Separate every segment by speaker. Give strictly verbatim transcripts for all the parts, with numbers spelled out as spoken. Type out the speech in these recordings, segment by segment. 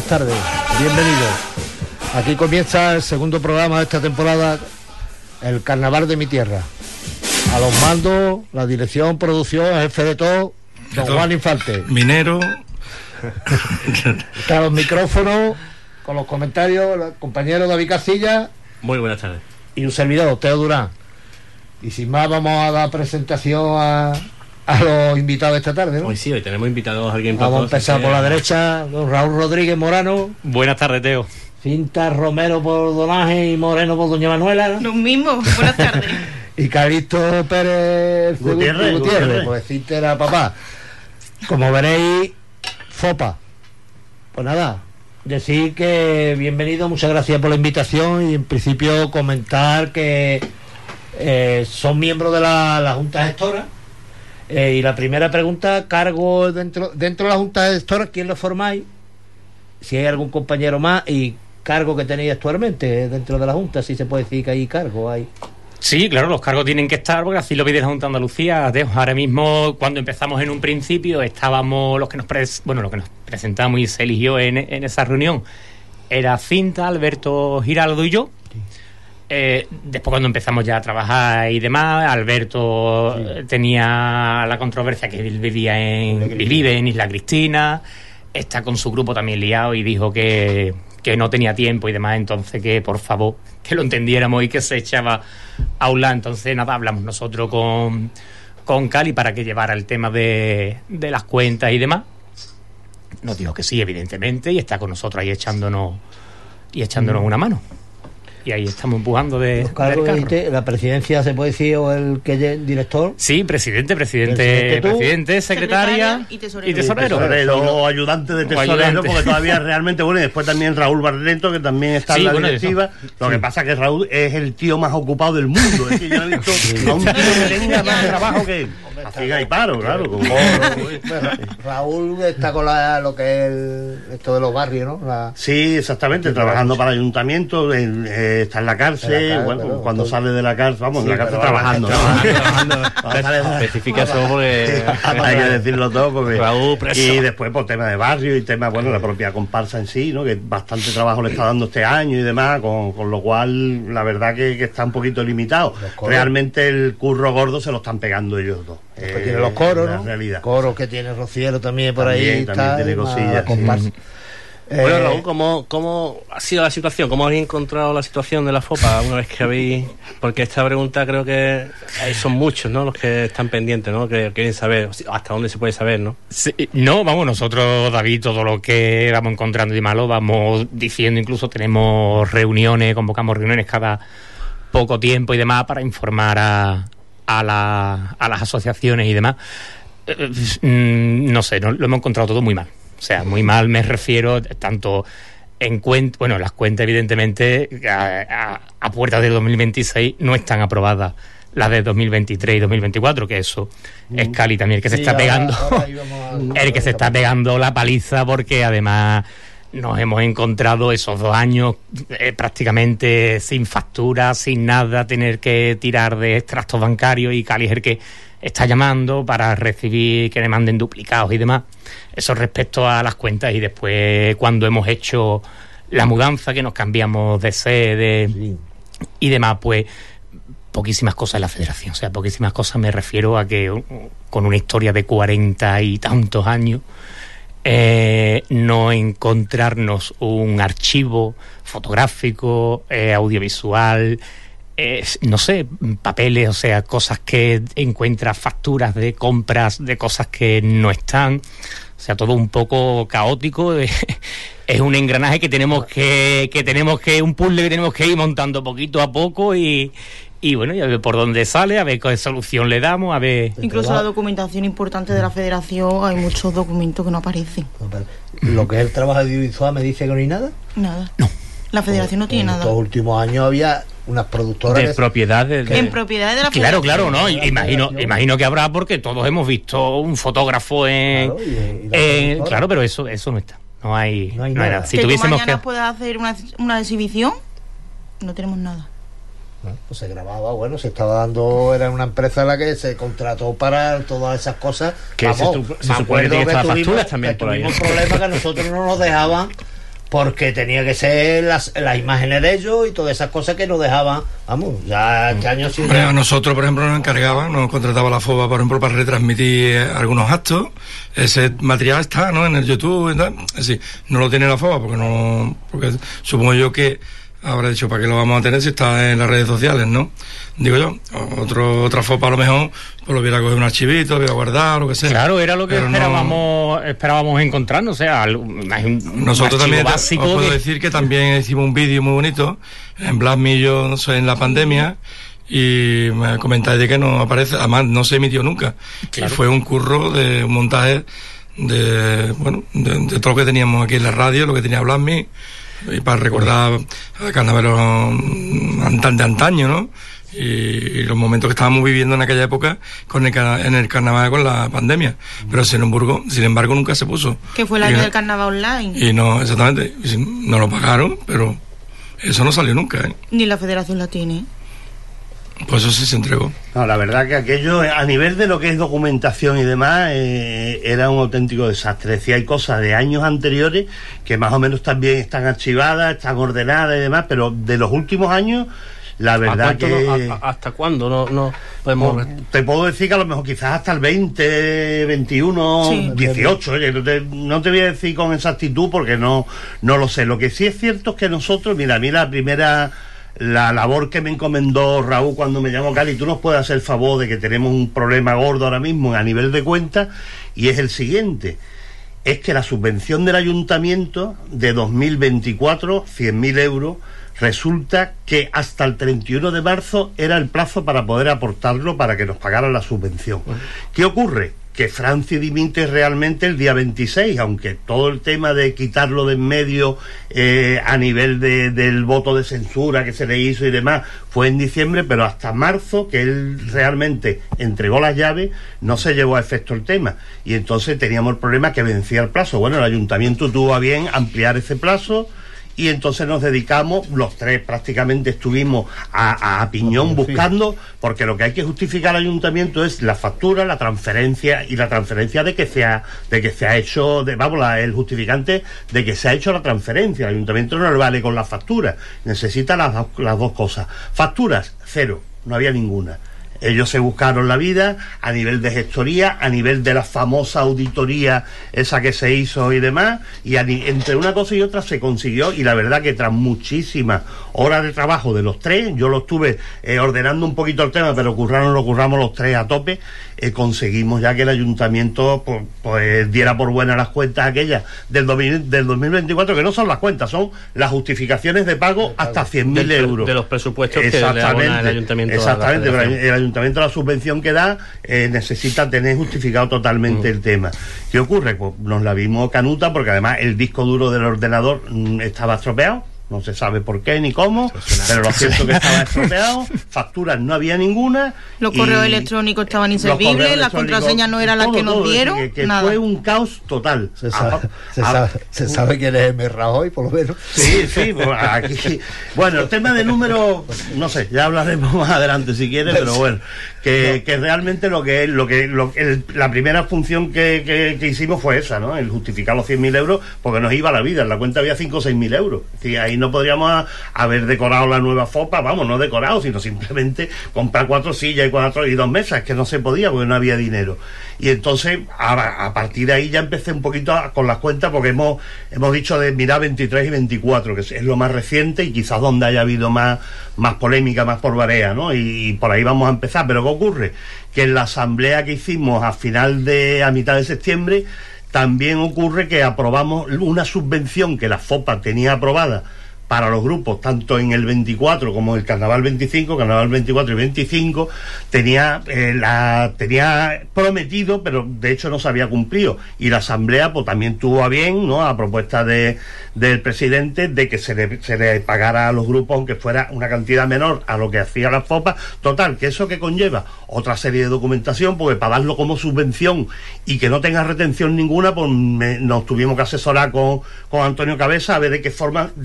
Speaker 1: buenas tardes, bienvenidos. Aquí comienza el segundo programa de esta temporada, el Carnaval de mi tierra. A los mandos, la dirección, producción, jefe de todo, don Juan Infante.
Speaker 2: Minero.
Speaker 1: Está los micrófonos, con los comentarios, el compañero David Casilla.
Speaker 3: Muy buenas tardes.
Speaker 1: Y un servidor, Teo Durán. Y sin más, vamos a dar presentación a, a los invitados de esta tarde, ¿no?
Speaker 3: Hoy sí, hoy tenemos invitados a alguien.
Speaker 1: Vamos a empezar por la derecha, don Raúl Rodríguez Morano.
Speaker 3: Buenas tardes, Teo.
Speaker 1: Cinta Romero por Don Ángel y Moreno por Doña Manuela, ¿no?
Speaker 4: Los mismos, buenas tardes.
Speaker 1: Y Calixto Pérez
Speaker 2: Gutiérrez,
Speaker 1: Gutiérrez,
Speaker 2: Gutiérrez.
Speaker 1: Pues Cinta era papá. Como veréis, Fopa. Pues nada, decir que bienvenido, muchas gracias por la invitación y en principio comentar que eh, son miembros de la, la Junta Gestora. Eh, y la primera pregunta, cargo dentro dentro de la Junta Gestora, ¿quién lo formáis? Si hay algún compañero más y cargo que tenéis actualmente dentro de la Junta, si se puede decir que hay cargo, hay.
Speaker 5: Sí, claro, los cargos tienen que estar, porque así lo pide la Junta de Andalucía. Ahora mismo, cuando empezamos en un principio, estábamos los que nos pres bueno, los que nos presentamos y se eligió en, en esa reunión. Era Cinta, Alberto Giraldo y yo. Sí. Eh, después, cuando empezamos ya a trabajar y demás, Alberto sí. tenía la controversia que él vivía en, vive en Isla Cristina. Está con su grupo también liado y dijo que, que no tenía tiempo y demás, entonces que por favor que lo entendiéramos y que se echaba a un lado. Entonces nada, hablamos nosotros con, con Cali para que llevara el tema de, de las cuentas y demás. Nos dijo que sí, evidentemente, y está con nosotros ahí echándonos y echándonos mm. una mano. Y ahí estamos empujando de,
Speaker 1: los cargos, del carro. ¿La presidencia se puede decir o el que es director?
Speaker 5: Sí, presidente, presidente, presidente, presidente secretaria y tesorero. Y tesorero.
Speaker 2: tesorero o ayudante de tesorero, ayudante. Porque todavía realmente, bueno, y después también Raúl Barreto, que también está sí, en la bueno, directiva. Eso. Lo que sí. pasa es que Raúl es el tío más ocupado del mundo. Es que yo no he visto sí. a un tío que tenga más trabajo que él. Así que hay paro, claro. Como...
Speaker 1: Raúl está con la, lo que es el, esto de los barrios, ¿no? La...
Speaker 2: Sí, exactamente, trabajando para el ayuntamiento, en, eh, está en la cárcel, en la cárcel bueno, pero, cuando todo... sale de la cárcel, vamos, sí, en la cárcel trabajando, ¿no? trabajando, trabajando.
Speaker 3: Especificación porque
Speaker 2: hay que decirlo todo, porque
Speaker 3: Raúl,
Speaker 2: y después por tema de barrio y tema, bueno, la propia comparsa en sí, ¿no? Que bastante trabajo le está dando este año y demás, con, con lo cual la verdad que, que está un poquito limitado. Realmente el curro gordo se lo están pegando ellos dos.
Speaker 1: Después eh, tiene los coros, ¿no?
Speaker 2: Realidad.
Speaker 1: Coros que tiene Rociero también por
Speaker 2: también,
Speaker 1: ahí.
Speaker 2: También está, tiene cosillas.
Speaker 1: Sí.
Speaker 3: Eh, bueno, Raúl, ¿cómo, ¿cómo ha sido la situación? ¿Cómo habéis encontrado la situación de la FOPA una vez que habéis...? Porque esta pregunta creo que son muchos, ¿no? Los que están pendientes, ¿no? Que quieren saber hasta dónde se puede saber, ¿no?
Speaker 5: Sí, no, vamos, nosotros, David, todo lo que vamos encontrando y malo, vamos diciendo, incluso tenemos reuniones, convocamos reuniones cada poco tiempo y demás para informar a, a, la, a las asociaciones y demás. Eh, no sé, no, lo hemos encontrado todo muy mal. O sea, muy mal me refiero tanto en cuenta, bueno, las cuentas evidentemente a, a, a puertas del dos mil veintiséis no están aprobadas, las de dos mil veintitrés y dos mil veinticuatro, que eso mm. es Cali también el que sí, se está ahora, pegando ahora a... el que se está pegando la paliza, porque además nos hemos encontrado esos dos años eh, prácticamente sin factura, sin nada, tener que tirar de extractos bancarios, y Cali es el que está llamando para recibir que le manden duplicados y demás. Eso respecto a las cuentas. Y después, cuando hemos hecho la mudanza, que nos cambiamos de sede sí. y demás, pues poquísimas cosas en la federación. O sea, poquísimas cosas me refiero a que con una historia de cuarenta y tantos años, eh, no encontrarnos un archivo fotográfico, eh, audiovisual, Eh, no sé, papeles, o sea, cosas que encuentras, facturas de compras de cosas que no están, o sea, todo un poco caótico. Es un engranaje que tenemos que, que tenemos que, un puzzle que tenemos que ir montando poquito a poco y, y bueno, y a ver por dónde sale, a ver qué solución le damos, a ver.
Speaker 4: Incluso la documentación importante de la federación, hay muchos documentos que no aparecen.
Speaker 1: Lo que es el trabajo audiovisual, ¿me dice que no hay nada?
Speaker 4: Nada. No. La federación no tiene
Speaker 1: en
Speaker 4: nada.
Speaker 1: En los últimos años había unas productoras
Speaker 5: de que... propiedad de, de...
Speaker 4: en propiedad de la
Speaker 5: claro
Speaker 4: federación.
Speaker 5: claro no imagino imagino que habrá, porque todos hemos visto un fotógrafo en claro, y, y eh, claro, pero eso eso no está, no hay, no hay, no nada. Hay nada. Si
Speaker 4: que
Speaker 5: tuviésemos
Speaker 4: tú mañana
Speaker 5: que
Speaker 4: puedas hacer una, una exhibición, no tenemos nada.
Speaker 1: Bueno, pues se grababa, bueno, se estaba dando, era una empresa en la que se contrató para todas esas cosas.
Speaker 3: Que vamos, se, se supone que tiene estas facturas también por ahí.
Speaker 1: Un problema que a nosotros no nos dejaban porque tenía que ser las, las imágenes de ellos y todas esas cosas que nos dejaban, vamos, ya este año sí.
Speaker 6: Hombre, a nosotros, por ejemplo, nos encargaban, nos contrataba la FOBA, por ejemplo, para retransmitir algunos actos. Ese material está, ¿no?, en el YouTube y tal. Es decir, no lo tiene la FOBA porque no, porque supongo yo que habrá dicho, ¿para qué lo vamos a tener si está en las redes sociales, no? Digo yo, otro, otra FOPA a lo mejor pues lo hubiera cogido un archivito, lo hubiera guardado, lo que sea.
Speaker 5: Claro, era lo que esperábamos, no... esperábamos encontrarnos, o sea, un,
Speaker 6: nosotros
Speaker 5: un
Speaker 6: también
Speaker 5: básico
Speaker 6: os puedo
Speaker 5: que...
Speaker 6: decir que también hicimos un vídeo muy bonito en Blasmi y yo, no sé, en la pandemia, y me comentáis de que no aparece, además no se emitió nunca. Claro. Y fue un curro de un montaje de, bueno, de, de todo lo que teníamos aquí en la radio, lo que tenía Blasmi, y para recordar carnavales de antaño, ¿no? Y, y los momentos que estábamos viviendo en aquella época con el, en el carnaval con la pandemia. Pero sin embargo, sin embargo nunca se puso.
Speaker 4: Que fue el año del carnaval online.
Speaker 6: Y no, exactamente, no lo pagaron, pero eso no salió nunca, ¿eh?
Speaker 4: Ni la federación la tiene.
Speaker 6: Pues eso sí se entregó.
Speaker 2: No, la verdad que aquello, a nivel de lo que es documentación y demás, eh, era un auténtico desastre. Decía, hay cosas de años anteriores que más o menos también están archivadas, están ordenadas y demás, pero de los últimos años, la verdad que...
Speaker 3: No, ¿hasta cuándo no, no podemos...?
Speaker 2: Pues, te puedo decir que a lo mejor quizás hasta el veinte, veintiuno, sí, dieciocho, oye, no te, no te voy a decir con exactitud porque no, no lo sé. Lo que sí es cierto es que nosotros, mira, a mí la primera... La labor que me encomendó Raúl cuando me llamó, Cali, tú nos puedes hacer el favor de que tenemos un problema gordo ahora mismo a nivel de cuenta, y es el siguiente, es que la subvención del ayuntamiento de dos mil veinticuatro, cien mil euros, resulta que hasta el treinta y uno de marzo era el plazo para poder aportarlo para que nos pagaran la subvención. Uh-huh. ¿Qué ocurre? Que Franci dimite realmente el día veintiséis, aunque todo el tema de quitarlo de en medio eh, a nivel de, del voto de censura que se le hizo y demás fue en diciembre, pero hasta marzo, que él realmente entregó las llaves, no se llevó a efecto el tema, y entonces teníamos el problema que vencía el plazo. Bueno, el ayuntamiento tuvo a bien ampliar ese plazo, y entonces nos dedicamos, los tres prácticamente estuvimos a, a piñón buscando, porque lo que hay que justificar al ayuntamiento es la factura, la transferencia, y la transferencia de que se ha, de que se ha hecho, de, vamos, la, el justificante de que se ha hecho la transferencia. El ayuntamiento no le vale con la factura, necesita las, las dos cosas. Facturas, cero, no había ninguna. Ellos se buscaron la vida a nivel de gestoría, a nivel de la famosa auditoría esa que se hizo y demás, y a, entre una cosa y otra se consiguió, y la verdad que tras muchísimas horas de trabajo de los tres, yo lo estuve eh, ordenando un poquito el tema, pero curraron, lo curramos los tres a tope, eh, conseguimos ya que el ayuntamiento pues, pues diera por buenas las cuentas aquellas del, del dos mil veinticuatro, que no son las cuentas, son las justificaciones de pago hasta cien mil euros.
Speaker 3: De los presupuestos que le abona el ayuntamiento.
Speaker 2: Exactamente, el ayuntamiento la subvención que da eh, necesita tener justificado totalmente mm. el tema. ¿Qué ocurre? Pues nos la vimos canuta, porque además el disco duro del ordenador mm, estaba estropeado, no se sabe por qué ni cómo, pero lo cierto es que estaba estropeado, facturas no había ninguna,
Speaker 4: los correos electrónicos estaban inservibles, las contraseñas no eran las que nos todo, dieron,
Speaker 2: que, que
Speaker 4: nada.
Speaker 2: Fue un caos total.
Speaker 1: Se sabe, ah, se, ah, sabe, se sabe quién es el Rajoy, por lo menos.
Speaker 2: Sí, sí, pues aquí. Bueno, el tema de números, no sé, ya hablaremos más adelante si quieres, pero bueno, que, que realmente lo que es, lo que, lo, el, la primera función que, que, que hicimos fue esa, ¿no? El justificar los cien mil euros, porque nos iba la vida, en la cuenta había cinco o seis mil euros. Es decir, ahí no podríamos a, haber decorado la nueva FOPA, vamos, no decorado, sino simplemente comprar cuatro sillas y cuatro y dos mesas, que no se podía porque no había dinero. Y entonces a, a partir de ahí ya empecé un poquito a, con las cuentas, porque hemos hemos dicho de mirar veintitrés y veinticuatro, que es lo más reciente y quizás donde haya habido más, más polémica, más polvarea, ¿no? Y, y por ahí vamos a empezar. Pero ¿qué ocurre? Que en la asamblea que hicimos a final de, a mitad de septiembre, también ocurre que aprobamos una subvención que la FOPA tenía aprobada para los grupos, tanto en el veinticuatro como el Carnaval veinticinco, Carnaval veinticuatro y veinticinco, tenía, eh, la, tenía prometido, pero de hecho no se había cumplido, y la Asamblea pues también tuvo a bien, ¿no?, a propuesta de, del presidente, de que se le, se le pagara a los grupos, aunque fuera una cantidad menor a lo que hacía la FOPA. Total, que eso que conlleva otra serie de documentación, porque para darlo como subvención y que no tenga retención ninguna, pues me, nos tuvimos que asesorar con, con Antonio Cabeza a ver de qué forma, de qué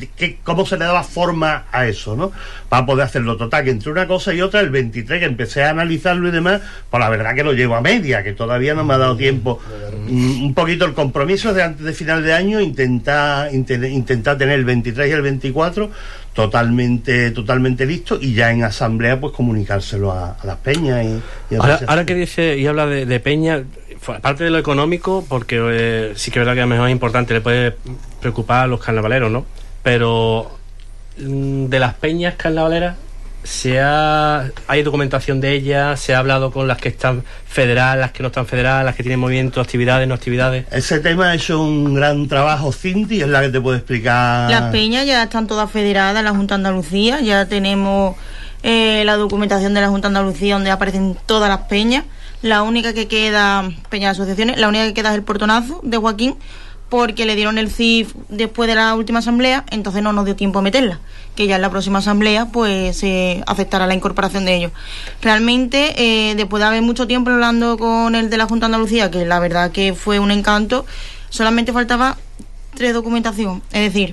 Speaker 2: cómo se le daba forma a eso, ¿no? Para poder hacerlo. Total, que entre una cosa y otra, el veintitrés, que empecé a analizarlo y demás, pues la verdad que lo llevo a media, que todavía no me ha dado tiempo. Mm, un poquito el compromiso de antes de final de año, intentar, intentar, intentar tener el veintitrés y el veinticuatro totalmente totalmente listo, y ya en asamblea pues comunicárselo a, a las peñas y, y a
Speaker 3: ahora, ahora que dice y habla de, de peña, aparte de lo económico, porque eh, sí que es verdad que a lo mejor es importante, le puede preocupar a los carnavaleros, ¿no? Pero mm, de las peñas carnavaleras, se ha, hay documentación de ellas, se ha hablado con las que están federadas, las que no están federadas, las que tienen movimiento, actividades, no actividades.
Speaker 2: Ese tema ha hecho un gran trabajo Cinti, es la que te puede explicar.
Speaker 4: Las peñas ya están todas federadas en la Junta de Andalucía, ya tenemos eh, la documentación de la Junta de Andalucía donde aparecen todas las peñas. La única que queda, peñas de asociaciones, la única que queda es el Portonazo de Joaquín, porque le dieron el C I F después de la última asamblea, entonces no nos dio tiempo a meterla, que ya en la próxima asamblea pues se eh, aceptará la incorporación de ellos. Realmente, eh, después de haber mucho tiempo hablando con el de la Junta de Andalucía, que la verdad que fue un encanto, solamente faltaba tres documentación, es decir,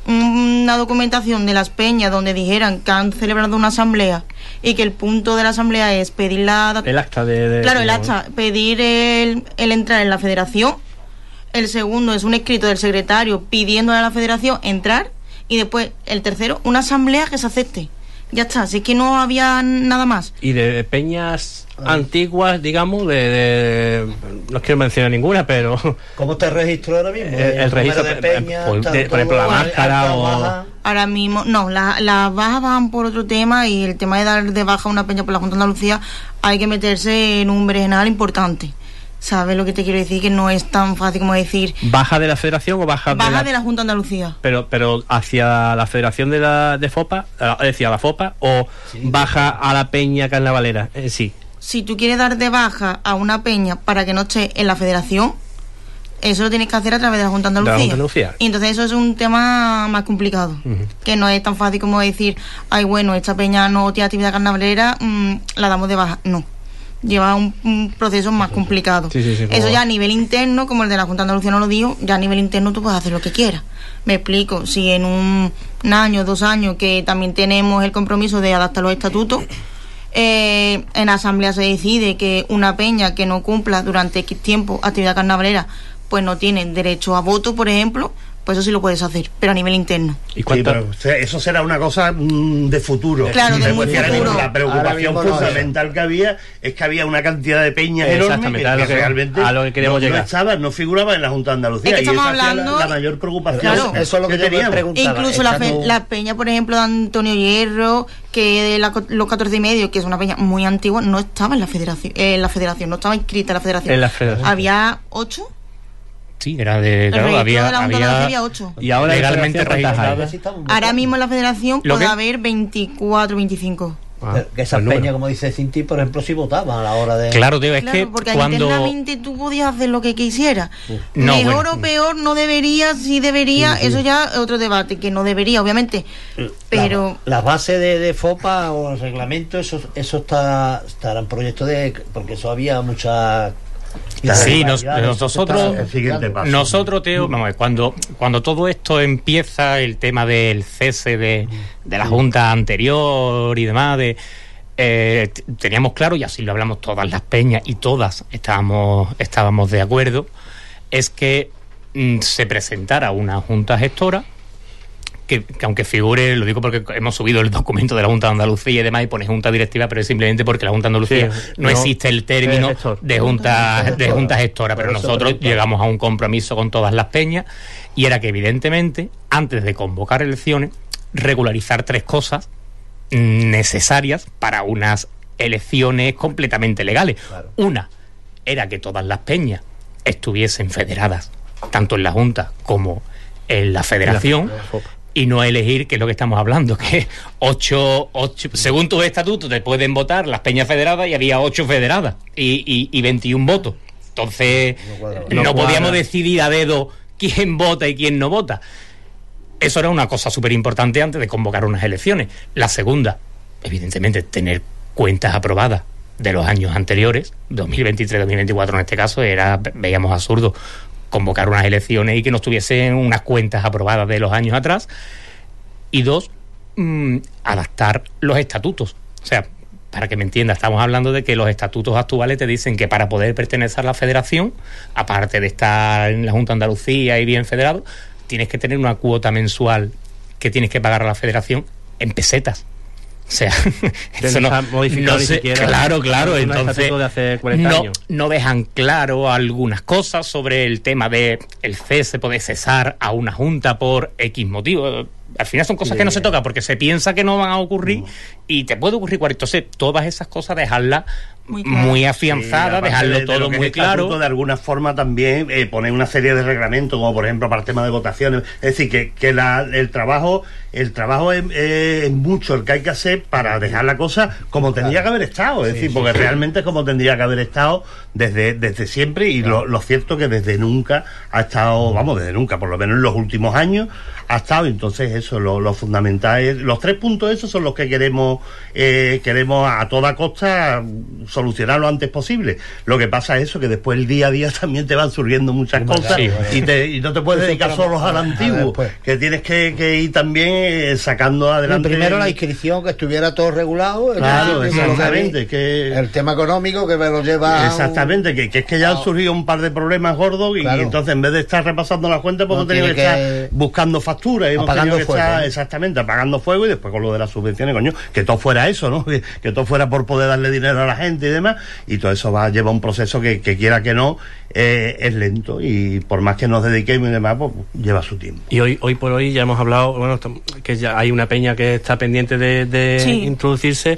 Speaker 4: una documentación de las peñas donde dijeran que han celebrado una asamblea y que el punto de la asamblea es pedir la...
Speaker 3: El acta de... de
Speaker 4: claro, el acta, pedir el, el entrar en la federación. El segundo es un escrito del secretario pidiendo a la federación entrar, y después el tercero, una asamblea que se acepte. Ya está, así que no había nada más.
Speaker 3: Y de peñas antiguas, digamos, de, de no quiero mencionar ninguna, pero
Speaker 1: ¿cómo te registró ahora mismo?
Speaker 3: El, el registro de peñas, por, de, por ejemplo, la máscara o...
Speaker 4: Ahora mismo, no, las la bajas van por otro tema, y el tema de dar de baja una peña por la Junta de Andalucía hay que meterse en un berenjenal importante. ¿Sabes lo que te quiero decir? Que no es tan fácil como decir...
Speaker 3: ¿Baja de la federación o baja,
Speaker 4: baja
Speaker 3: de la...
Speaker 4: de la Junta de Andalucía?
Speaker 3: Pero pero hacia la federación de la de FOPA, es decir, a la FOPA, o sí, baja a la peña carnavalera en sí.
Speaker 4: Si tú quieres dar de baja a una peña para que no esté en la federación, eso lo tienes que hacer a través de la Junta de Andalucía.
Speaker 3: De la Junta de Andalucía.
Speaker 4: Y entonces eso es un tema más complicado, uh-huh. que no es tan fácil como decir, ay, bueno, esta peña no tiene actividad carnavalera, mmm, la damos de baja. No. Lleva un, un proceso más complicado.
Speaker 3: Sí, sí, sí,
Speaker 4: eso ya a nivel interno, como el de la Junta de Andalucía no lo dijo, ya a nivel interno tú puedes hacer lo que quieras. Me explico, si en un, un año, dos años, que también tenemos el compromiso de adaptar los estatutos, eh, en asamblea se decide que una peña que no cumpla durante X tiempo actividad carnavalera, pues no tiene derecho a voto, por ejemplo, pues eso sí lo puedes hacer, pero a nivel interno.
Speaker 2: ¿Y sí, pero eso será una cosa mmm, de futuro.
Speaker 4: Claro, de muy futuro.
Speaker 2: La preocupación fundamental no que había es que había una cantidad de peñas enormes que, que, que realmente
Speaker 3: a lo que queremos
Speaker 2: no,
Speaker 3: llegar.
Speaker 2: no estaba, no figuraba en la Junta de Andalucía.
Speaker 4: Es que estamos
Speaker 2: y esa
Speaker 4: hablando...
Speaker 2: la, la mayor preocupación.
Speaker 4: Claro,
Speaker 1: eso es lo que, que teníamos.
Speaker 4: Incluso la, fe, la peña, por ejemplo, de Antonio Hierro, que de la, los catorce y medio, que es una peña muy antigua, no estaba en la federación, eh, en la federación, no estaba inscrita en la federación.
Speaker 3: En la federación.
Speaker 4: Había ocho.
Speaker 5: Sí, era de... Claro, había,
Speaker 4: de la
Speaker 5: había,
Speaker 4: había ocho.
Speaker 3: Y ahora
Speaker 5: legalmente registrada.
Speaker 4: Ahora mismo en la federación puede haber veinticuatro, veinticinco.
Speaker 1: Ah, que esas peñas, como dice Cinti, por ejemplo, sí votaban a la hora de...
Speaker 5: Claro, tío, es
Speaker 4: claro,
Speaker 5: que
Speaker 4: porque
Speaker 5: cuando...
Speaker 4: internamente tú podías hacer lo que quisieras.
Speaker 5: No,
Speaker 4: Mejor
Speaker 5: bueno.
Speaker 4: o peor, no debería, sí debería, sí, sí. Eso ya es otro debate, que no debería, obviamente. Pero...
Speaker 1: La, la base de, de FOPA o el reglamento, eso, eso está, estará en proyecto de... Porque eso había mucha...
Speaker 5: Sí, nos, nosotros,
Speaker 2: el siguiente paso.
Speaker 5: nosotros, Teo, vamos a ver, cuando, cuando todo esto empieza, el tema del cese de, de la Junta anterior y demás, de, eh, teníamos claro, y así lo hablamos todas las peñas, y todas estábamos, estábamos de acuerdo, es que mm, se presentara una Junta gestora, Que, que aunque figure, lo digo porque hemos subido el documento de la Junta de Andalucía y demás y pone Junta Directiva, pero es simplemente porque la Junta de Andalucía sí, no, no existe el término de Junta de junta gestora, pero nosotros llegamos a un compromiso con todas las peñas, y era que evidentemente antes de convocar elecciones regularizar tres cosas necesarias para unas elecciones completamente legales. Claro. Una era que todas las peñas estuviesen federadas tanto en la Junta como en la Federación, la y no elegir, que es lo que estamos hablando, que ocho, ocho según tus estatutos te pueden votar las peñas federadas, y había ocho federadas y, y, y veintiún votos. Entonces no, no podíamos decidir a dedo quién vota y quién no vota. Eso era una cosa súper importante antes de convocar unas elecciones. La segunda, evidentemente, tener cuentas aprobadas de los años anteriores, dos mil veintitrés dos mil veinticuatro en este caso, era, veíamos absurdo . Convocar unas elecciones y que no estuviesen unas cuentas aprobadas de los años atrás. y dos, mmm, adaptar los estatutos. O sea, para que me entienda, estamos hablando de que los estatutos actuales te dicen que para poder pertenecer a la federación, aparte de estar en la Junta de Andalucía y bien federado, tienes que tener una cuota mensual que tienes que pagar a la federación en pesetas. O sea, eso no, no sé, claro, claro, entonces
Speaker 3: de hace cuarenta
Speaker 5: no,
Speaker 3: años.
Speaker 5: no dejan claro algunas cosas sobre el tema de el cese, poder cesar a una junta por X motivo. Al final son cosas que no se tocan porque se piensa que no van a ocurrir no. y te puede ocurrir cualquier. Entonces, todas esas cosas dejarlas muy, claro. muy afianzadas, sí, dejarlo de, todo de muy claro.
Speaker 2: De alguna forma también eh, poner una serie de reglamentos, como por ejemplo para el tema de votaciones. Es decir, que, que la, el trabajo el trabajo es, eh, es mucho el que hay que hacer para dejar la cosa como tendría claro. que haber estado. Es sí, decir, sí, porque sí. realmente es como tendría que haber estado desde, desde siempre y claro. lo, lo cierto que desde nunca ha estado, vamos, desde nunca, por lo menos en los últimos años ha estado. Entonces eso, lo, lo fundamental es, los tres puntos esos son los que queremos eh, queremos a toda costa solucionar lo antes posible. Lo que pasa es eso, que después el día a día también te van surgiendo muchas cosas sí, bueno. y, te, y no te puedes dedicar solo al antiguo, que tienes que, que ir también eh, sacando adelante.
Speaker 1: Y primero la inscripción, que estuviera todo regulado.
Speaker 2: Claro, exactamente. Que
Speaker 1: el tema económico que me lo lleva.
Speaker 2: Exactamente, que, que es que ya han surgido un par de problemas gordos y, claro. y entonces en vez de estar repasando las cuentas, pues no, no tenía que, que estar buscando facturas. Hemos tenido que fuego, estar, ¿no? exactamente, apagando fuego y después con lo de las subvenciones, coño, que todo fuera eso, ¿no? Que, que todo fuera por poder darle dinero a la gente y demás. Y todo eso va lleva un proceso que, que quiera que no, eh, es lento y por más que nos dediquemos y demás, pues lleva su tiempo.
Speaker 3: Y hoy hoy por hoy ya hemos hablado, bueno, que ya hay una peña que está pendiente de, de sí. introducirse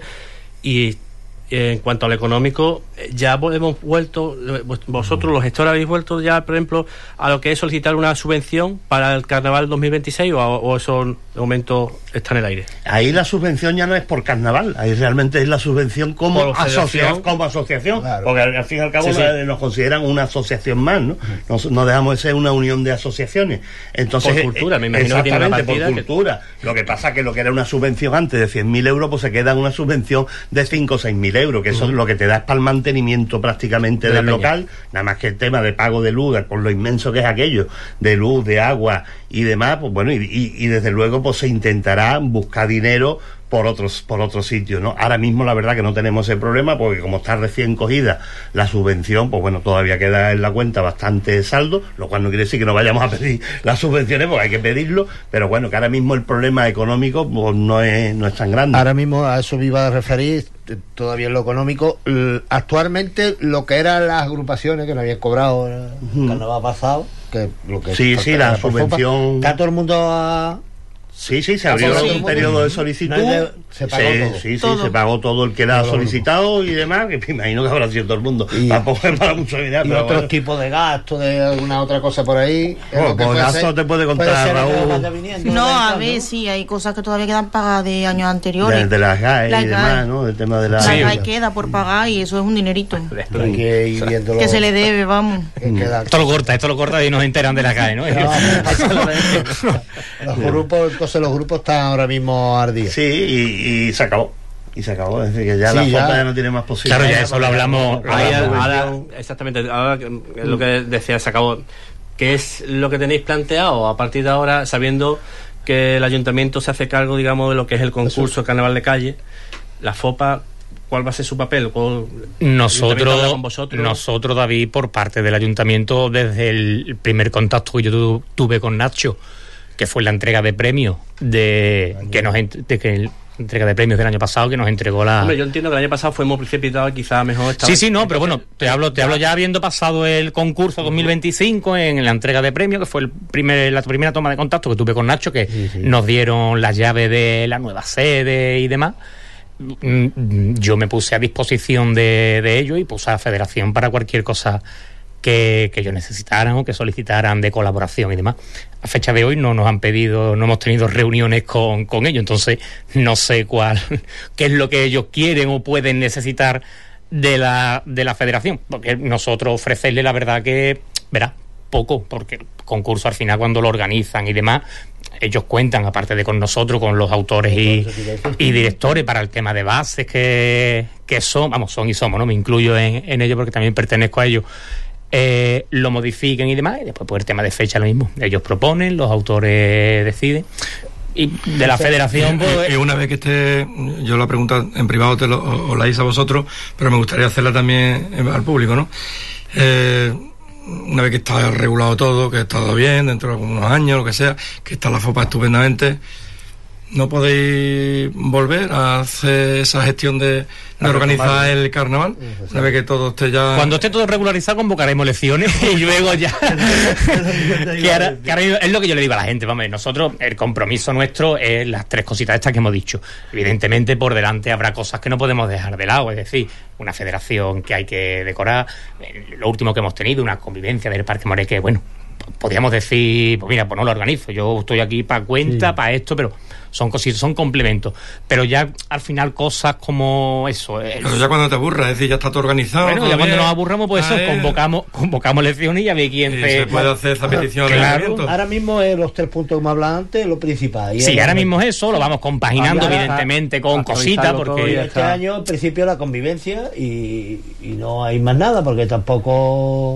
Speaker 3: y en cuanto al económico, ya hemos vuelto, vosotros los gestores habéis vuelto ya, por ejemplo, a lo que es solicitar una subvención para el carnaval dos mil veintiséis o, o eso de momento está en el aire.
Speaker 2: Ahí la subvención ya no es por carnaval, ahí realmente es la subvención como asociación, como asociación, claro. porque al, al fin y al cabo sí, sí. nos consideran una asociación más, ¿no? No, no dejamos de ser una unión de asociaciones. Entonces,
Speaker 3: por cultura, me imagino que tiene una partida
Speaker 2: por cultura. Que... Lo que pasa es que lo que era una subvención antes de cien mil euros, pues se queda en una subvención de cinco o seis mil euros, que eso uh-huh. es lo que te da es para el mantenimiento prácticamente de del local, nada más que el tema de pago de luz, por lo inmenso que es aquello, de luz, de agua y demás, pues bueno, y, y, y desde luego pues se intentará buscar dinero por otros por otros sitios, ¿no? Ahora mismo la verdad que no tenemos ese problema porque como está recién cogida la subvención, pues bueno, todavía queda en la cuenta bastante saldo, lo cual no quiere decir que no vayamos a pedir las subvenciones porque hay que pedirlo, pero bueno, que ahora mismo el problema económico pues no es no es tan grande.
Speaker 1: Ahora mismo a eso me iba a referir, todavía en lo económico, actualmente lo que eran las agrupaciones que no habían cobrado el uh-huh. carnaval pasado, que lo que
Speaker 2: sí, sí, la subvención
Speaker 1: está todo el mundo a...
Speaker 2: Sí, sí, se abrió sí, un periodo de solicitud. No de,
Speaker 1: se pagó
Speaker 2: sí,
Speaker 1: todo.
Speaker 2: Sí, sí,
Speaker 1: todo.
Speaker 2: se pagó todo el que era solicitado y demás, que me imagino que habrá sido todo el mundo.
Speaker 1: Y,
Speaker 2: tampoco es para mucho dinero.
Speaker 1: Y
Speaker 2: pero
Speaker 1: otros
Speaker 2: bueno.
Speaker 1: tipos de gastos, de alguna otra cosa por ahí.
Speaker 2: Bueno, pues gasto te puede contar,
Speaker 4: Raúl. No, a ver, sí, hay cosas que todavía quedan pagadas de años anteriores.
Speaker 2: De, de las G A E y demás, ¿no? El tema de la...
Speaker 4: La G A E queda por pagar y eso es un dinerito.
Speaker 1: Hay que ir viéndolo.
Speaker 4: Que se le debe, vamos.
Speaker 5: Esto lo corta, esto lo corta y nos enteran de la G A E, ¿no?
Speaker 1: Los grupos, entonces los grupos están ahora mismo ardidos.
Speaker 2: Sí, y, y se acabó. Y se acabó, es decir, que ya sí, la Jota ya, ya no tiene más posibilidades.
Speaker 5: Claro, ya eso lo hablamos.
Speaker 3: Ahí, ahora, exactamente, ahora es lo que decía, se acabó. ¿Qué es lo que tenéis planteado a partir de ahora, sabiendo que el ayuntamiento se hace cargo, digamos, de lo que es el concurso el Carnaval de Calle? La FOPA, ¿cuál va a ser su papel?
Speaker 5: Nosotros, nosotros, David, por parte del ayuntamiento, desde el primer contacto que yo tu, tuve con Nacho, que fue la entrega de premios de que nos de que el, entrega de premios del año pasado que nos entregó la...
Speaker 3: Hombre, yo entiendo que el año pasado fue muy precipitado y quizás mejor estaba...
Speaker 5: Sí, sí, no, pero bueno, te hablo te hablo ya habiendo pasado el concurso dos mil veinticinco en la entrega de premios, que fue el primer la primera toma de contacto que tuve con Nacho, que sí, sí. nos dieron las llaves de la nueva sede y demás. Yo me puse a disposición de, de ellos y puse a la federación para cualquier cosa que, que ellos necesitaran o que solicitaran de colaboración y demás. A fecha de hoy no nos han pedido, no hemos tenido reuniones con, con ellos, entonces no sé cuál, qué es lo que ellos quieren o pueden necesitar de la, de la federación, porque nosotros ofrecerle la verdad que, verá, poco, porque el concurso al final cuando lo organizan y demás, ellos cuentan, aparte de con nosotros, con los autores y, y directores para el tema de bases que, que son, vamos, son y somos, ¿no? Me incluyo en, en ello porque también pertenezco a ellos. Eh, lo modifiquen y demás, y después por el tema de fecha lo mismo. Ellos proponen, los autores deciden. Y de la federación, pues...
Speaker 6: Y una vez que esté, yo la pregunta en privado te lo, os la hice a vosotros, pero me gustaría hacerla también al público, ¿no? Eh, una vez que está regulado todo, que está todo bien, dentro de algunos años, lo que sea, que está la FOPA estupendamente, ¿no podéis volver a hacer esa gestión de, de organizar el carnaval? Una vez que todo esté ya...
Speaker 5: Cuando esté todo regularizado convocaremos elecciones y luego ya... que ahora, que ahora es lo que yo le digo a la gente, vamos, nosotros, el compromiso nuestro es las tres cositas estas que hemos dicho. Evidentemente por delante habrá cosas que no podemos dejar de lado, es decir, una federación que hay que decorar, lo último que hemos tenido, una convivencia del Parque Moré que, bueno, podríamos decir, pues mira, pues no lo organizo, yo estoy aquí para cuenta, sí. para esto, pero son cositas, son complementos, pero ya al final cosas como eso.
Speaker 6: El... Pero ya cuando te aburras, es decir, ya está todo organizado.
Speaker 5: Bueno, ya cuando nos aburramos, pues ah, eso, eh. convocamos, convocamos elecciones y ya ve quién
Speaker 6: sí,
Speaker 5: se...
Speaker 6: se puede hacer esa petición.
Speaker 1: Claro. Ahora mismo es los tres puntos que me hablaba antes, lo principal.
Speaker 5: Sí, ahora mismo es eso, lo vamos compaginando ahora, evidentemente con cositas, porque...
Speaker 1: Este año, en principio, la convivencia y, y no hay más nada, porque tampoco...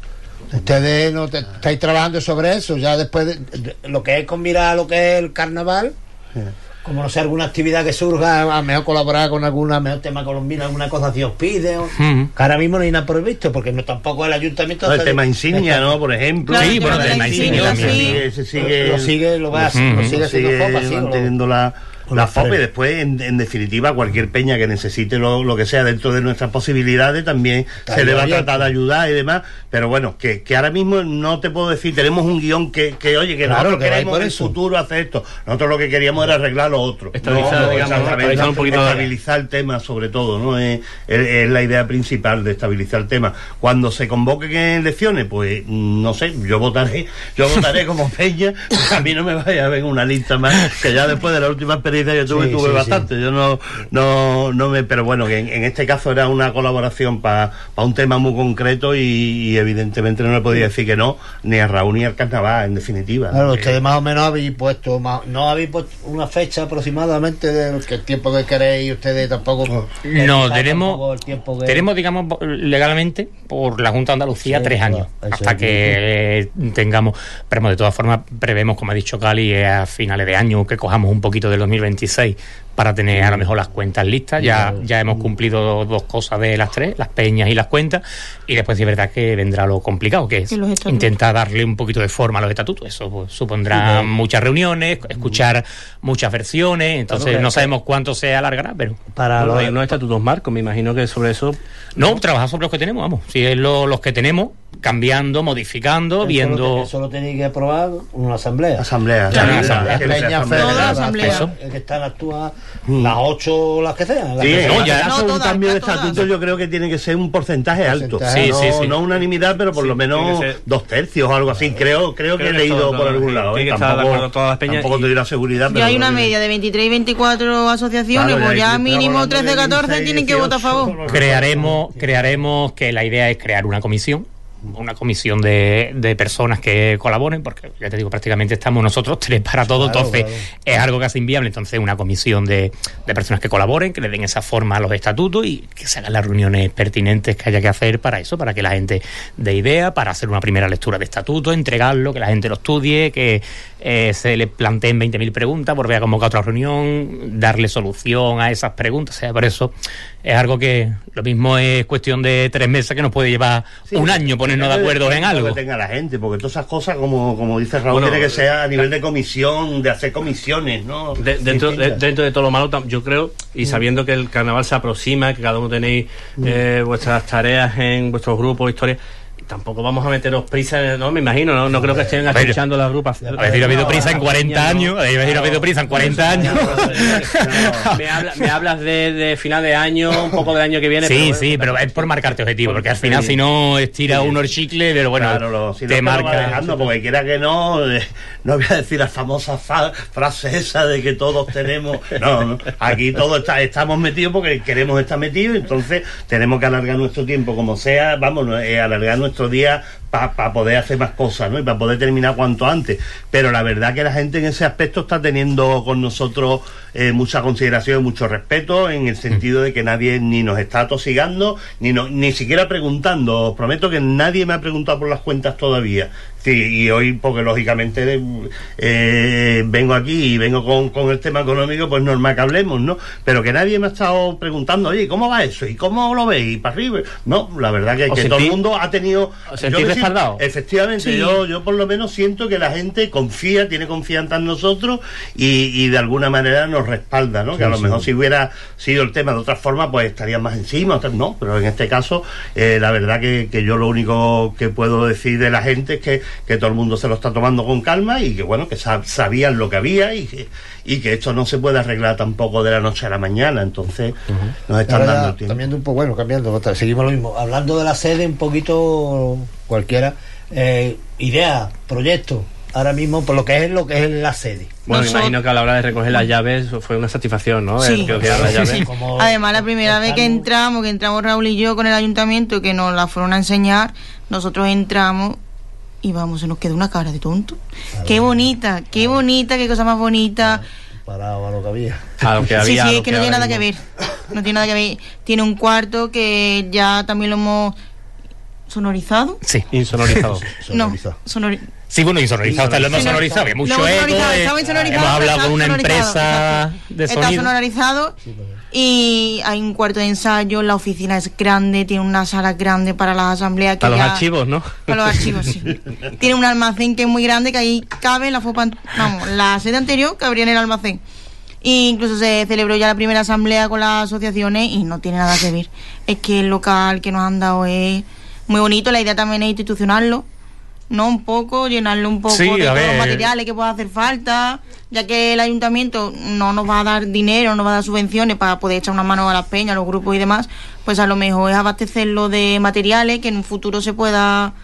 Speaker 7: Ustedes no te, estáis trabajando sobre eso, ya después de, de, lo que es con mirar lo que es el carnaval,
Speaker 1: sí. como no sé, alguna actividad que surja, a lo mejor colaborar con alguna, mejor tema colombino, alguna cosa si os pide, o, uh-huh. que ahora mismo no hay nada previsto, porque no tampoco el ayuntamiento...
Speaker 2: No, el tema insignia, ¿no? Por ejemplo.
Speaker 5: Sí, bueno, el tema insignia también.
Speaker 2: Sigue, se sigue,
Speaker 1: lo sigue, lo va, uh-huh. lo sigue haciendo
Speaker 2: sigue
Speaker 1: Fopa, sí,
Speaker 2: manteniendo la... La FOPA y después, en, en definitiva, cualquier peña que necesite lo, lo que sea dentro de nuestras posibilidades, también Está se le va a tratar de ayudar y demás. Pero bueno, que, que ahora mismo no te puedo decir, tenemos un guión que, que oye, que claro, nosotros que queremos en el futuro hacer esto. Nosotros lo que queríamos era arreglar lo otro.
Speaker 3: Estabilizar,
Speaker 2: no,
Speaker 3: digamos,
Speaker 2: estabilizar, un poquito estabilizar el tema, sobre todo, ¿no? Es, es, es la idea principal de estabilizar el tema. Cuando se convoquen elecciones, pues, no sé, yo votaré, yo votaré como peña, a mí no me vaya a ver una lista más, que ya después de la última experiencia que tuve, sí, tuve sí, bastante, sí. yo no, no, no me, pero bueno, que en, en este caso era una colaboración para pa un tema muy concreto y, y evidentemente no le podía decir que no, ni a Raúl ni al carnaval, en definitiva.
Speaker 1: Claro, ustedes más o menos habéis puesto, más, no habéis puesto una fecha aproximadamente de que el tiempo que queréis, ustedes tampoco.
Speaker 5: No, no tenemos, que... tenemos, digamos, legalmente por la Junta de Andalucía sí, tres años, eso, hasta eso, que eso. tengamos, pero de todas formas prevemos, como ha dicho Cali, a finales de año que cojamos un poquito del dos mil veintiséis para tener a lo mejor las cuentas listas. Ya, ya hemos cumplido dos cosas de las tres, las peñas y las cuentas, y después sí es verdad que vendrá lo complicado, que es intentar darle un poquito de forma a los estatutos. Eso pues, supondrá sí, muchas reuniones, escuchar muchas versiones, entonces claro, no sabemos cuánto se alargará, pero...
Speaker 3: Para bueno, los, los estatutos marcos, me imagino que sobre eso...
Speaker 5: No, trabajar sobre los que tenemos, vamos, si es lo, los que tenemos, cambiando, modificando, eso viendo...
Speaker 1: Lo, eso lo tenéis que aprobar una asamblea.
Speaker 2: Asamblea.
Speaker 1: Claro,
Speaker 2: sí,
Speaker 1: asamblea.
Speaker 2: Peña
Speaker 1: federada, que están actuadas las ocho las que sean.
Speaker 2: Sí,
Speaker 1: que
Speaker 2: no, ya
Speaker 1: no,
Speaker 2: un
Speaker 1: todas,
Speaker 2: cambio de
Speaker 1: todas.
Speaker 2: estatuto yo creo que tiene que ser un porcentaje, porcentaje alto.
Speaker 5: Sí,
Speaker 2: no,
Speaker 5: sí, sí.
Speaker 2: no unanimidad, pero por sí, lo menos dos tercios o algo así. Creo, creo, creo que he leído todo, por algún lado.
Speaker 3: ¿eh?
Speaker 2: Tampoco, todas las peñas tampoco y... te dirá seguridad.
Speaker 4: Ya hay una media de veintitrés y veinticuatro asociaciones, claro, pues ya, ya mínimo trece catorce tienen que votar a favor.
Speaker 5: Crearemos, crearemos que la idea es crear una comisión. Una comisión de, de personas que colaboren, porque ya te digo, prácticamente estamos nosotros tres para todo, claro, entonces claro. es algo casi inviable. Entonces una comisión de, de personas que colaboren, que le den esa forma a los estatutos y que se hagan las reuniones pertinentes que haya que hacer para eso, para que la gente dé idea, para hacer una primera lectura de estatutos, entregarlo, que la gente lo estudie, que eh, se le planteen veinte mil preguntas, volver a convocar otra reunión, darle solución a esas preguntas. O sea, por eso es algo que lo mismo es cuestión de tres meses que nos puede llevar sí, un año ponernos de acuerdo en algo.
Speaker 2: Que tenga la gente, porque todas esas cosas, como, como dice Raúl, bueno, tiene que ser a nivel de comisión, de hacer comisiones, ¿no?
Speaker 3: De, dentro, de, dentro de todo lo malo, yo creo, y sabiendo que el carnaval se aproxima, que cada uno tenéis eh, vuestras tareas en vuestros grupos, historias, tampoco vamos a meteros prisa, no me imagino, no, no creo que estén escuchando las grupas.
Speaker 5: A ver, si no ha habido prisa en cuarenta años, a ver, si no ha habido prisa en cuarenta años.
Speaker 3: Me, habla, me hablas de, de final de año, un poco del año que viene.
Speaker 5: Sí, pero, sí, pero es por marcarte objetivo, porque al final si no estira sí, uno el chicle, pero bueno,
Speaker 2: claro, lo, si
Speaker 5: te
Speaker 2: no
Speaker 5: marca.
Speaker 2: Te dejando, porque quiera que no, eh, no voy a decir la famosa fa, frase esa de que todos tenemos, no, no, aquí todos está, estamos metidos porque queremos estar metidos, entonces tenemos que alargar nuestro tiempo como sea, vamos, eh, alargar nuestro día para pa poder hacer más cosas, ¿no? Y para poder terminar cuanto antes. Pero la verdad que la gente en ese aspecto está teniendo con nosotros eh, mucha consideración y mucho respeto, en el sentido de que nadie ni nos está atosigando, ni, no, ni siquiera preguntando. Os prometo que nadie me ha preguntado por las cuentas todavía. Sí, y hoy, porque lógicamente eh, vengo aquí y vengo con, con el tema económico, pues normal que hablemos, ¿no? Pero que nadie me ha estado preguntando, oye, ¿cómo va eso? ¿Y cómo lo veis? ¿Y para arriba? No, la verdad que, que todo el mundo ha tenido...
Speaker 3: ¿Sentís respaldado?
Speaker 2: Efectivamente, sí. yo, yo por lo menos siento que la gente confía, tiene confianza en nosotros y, y de alguna manera nos respalda, ¿no? Sí, que a lo sí. mejor si hubiera sido el tema de otra forma, pues estarían más encima, no, pero en este caso, eh, la verdad que, que yo lo único que puedo decir de la gente es que que todo el mundo se lo está tomando con calma y que bueno, que sab- sabían lo que había y que, y que esto no se puede arreglar tampoco de la noche a la mañana, entonces uh-huh. nos están
Speaker 7: Ahora
Speaker 2: dando
Speaker 7: ya,
Speaker 2: tiempo.
Speaker 7: Cambiando un poco, bueno, cambiando, otra, seguimos lo mismo, hablando de la sede un poquito cualquiera, eh, idea, proyecto, ahora mismo por lo que es lo que es la sede.
Speaker 3: Bueno,
Speaker 4: Nosotros...
Speaker 3: me imagino que a la hora de recoger las llaves fue una satisfacción, ¿no?
Speaker 4: Sí,
Speaker 3: el que las
Speaker 4: sí,
Speaker 3: llaves.
Speaker 4: sí.
Speaker 7: Como
Speaker 4: Además, la primera vez que entramos, que entramos Raúl y yo con el ayuntamiento, que nos la fueron a enseñar, nosotros entramos y vamos, se nos quedó una cara de tonto. Claro. Qué bonita, qué bonita, qué cosa más bonita.
Speaker 7: Parado a lo que había.
Speaker 3: A lo que había.
Speaker 4: Sí, sí,
Speaker 3: es
Speaker 4: que, que no tiene nada que ver. No tiene nada que ver. Tiene un cuarto que ya también lo hemos sonorizado.
Speaker 5: Sí,
Speaker 3: insonorizado.
Speaker 4: No, sonori...
Speaker 5: Sí, bueno, insonorizado, sí, lo hemos sonorizado, que mucho eco. Eh, hemos hablado con una empresa de sonido.
Speaker 4: Está sonorizado. Y hay un cuarto de ensayo, la oficina es grande, tiene una sala grande para las asambleas. Que
Speaker 3: para
Speaker 4: ya,
Speaker 3: los archivos, ¿no?
Speaker 4: Para los archivos, sí. Tiene un almacén que es muy grande, que ahí cabe la FOPA, vamos, la sede anterior cabría en el almacén. E incluso se celebró ya la primera asamblea con las asociaciones y no tiene nada que ver. Es que el local que nos han dado es muy bonito, la idea también es institucionarlo, ¿no? Un poco, llenarlo un poco
Speaker 5: sí,
Speaker 4: de todos
Speaker 5: ver.
Speaker 4: los materiales que pueda hacer falta, ya que el ayuntamiento no nos va a dar dinero, no nos va a dar subvenciones para poder echar una mano a las peñas, a los grupos y demás, pues a lo mejor es abastecerlo de materiales que en un futuro se pueda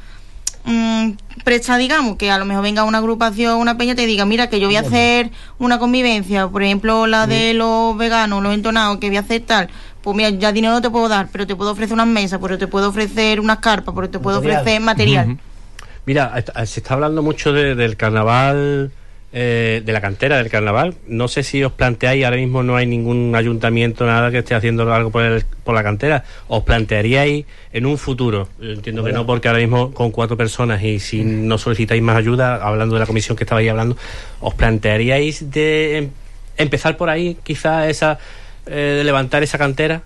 Speaker 4: mmm, prestar, digamos, que a lo mejor venga una agrupación, una peña, te diga, mira, que yo voy a hacer una convivencia, por ejemplo, la de los veganos, los entonados, que voy a hacer tal. Pues mira, ya dinero no te puedo dar, pero te puedo ofrecer unas mesas, pero te puedo ofrecer unas carpas, pero te puedo material. ofrecer material. Uh-huh.
Speaker 3: Mira, se está hablando mucho de, del carnaval, eh, de la cantera del carnaval. No sé si os planteáis, ahora mismo no hay ningún ayuntamiento, nada que esté haciendo algo por, el, por la cantera. ¿Os plantearíais en un futuro? Entiendo bueno. que no, porque ahora mismo con cuatro personas y si no solicitáis más ayuda, hablando de la comisión que estabais hablando, ¿os plantearíais de em, empezar por ahí, quizás esa, eh, de levantar esa cantera?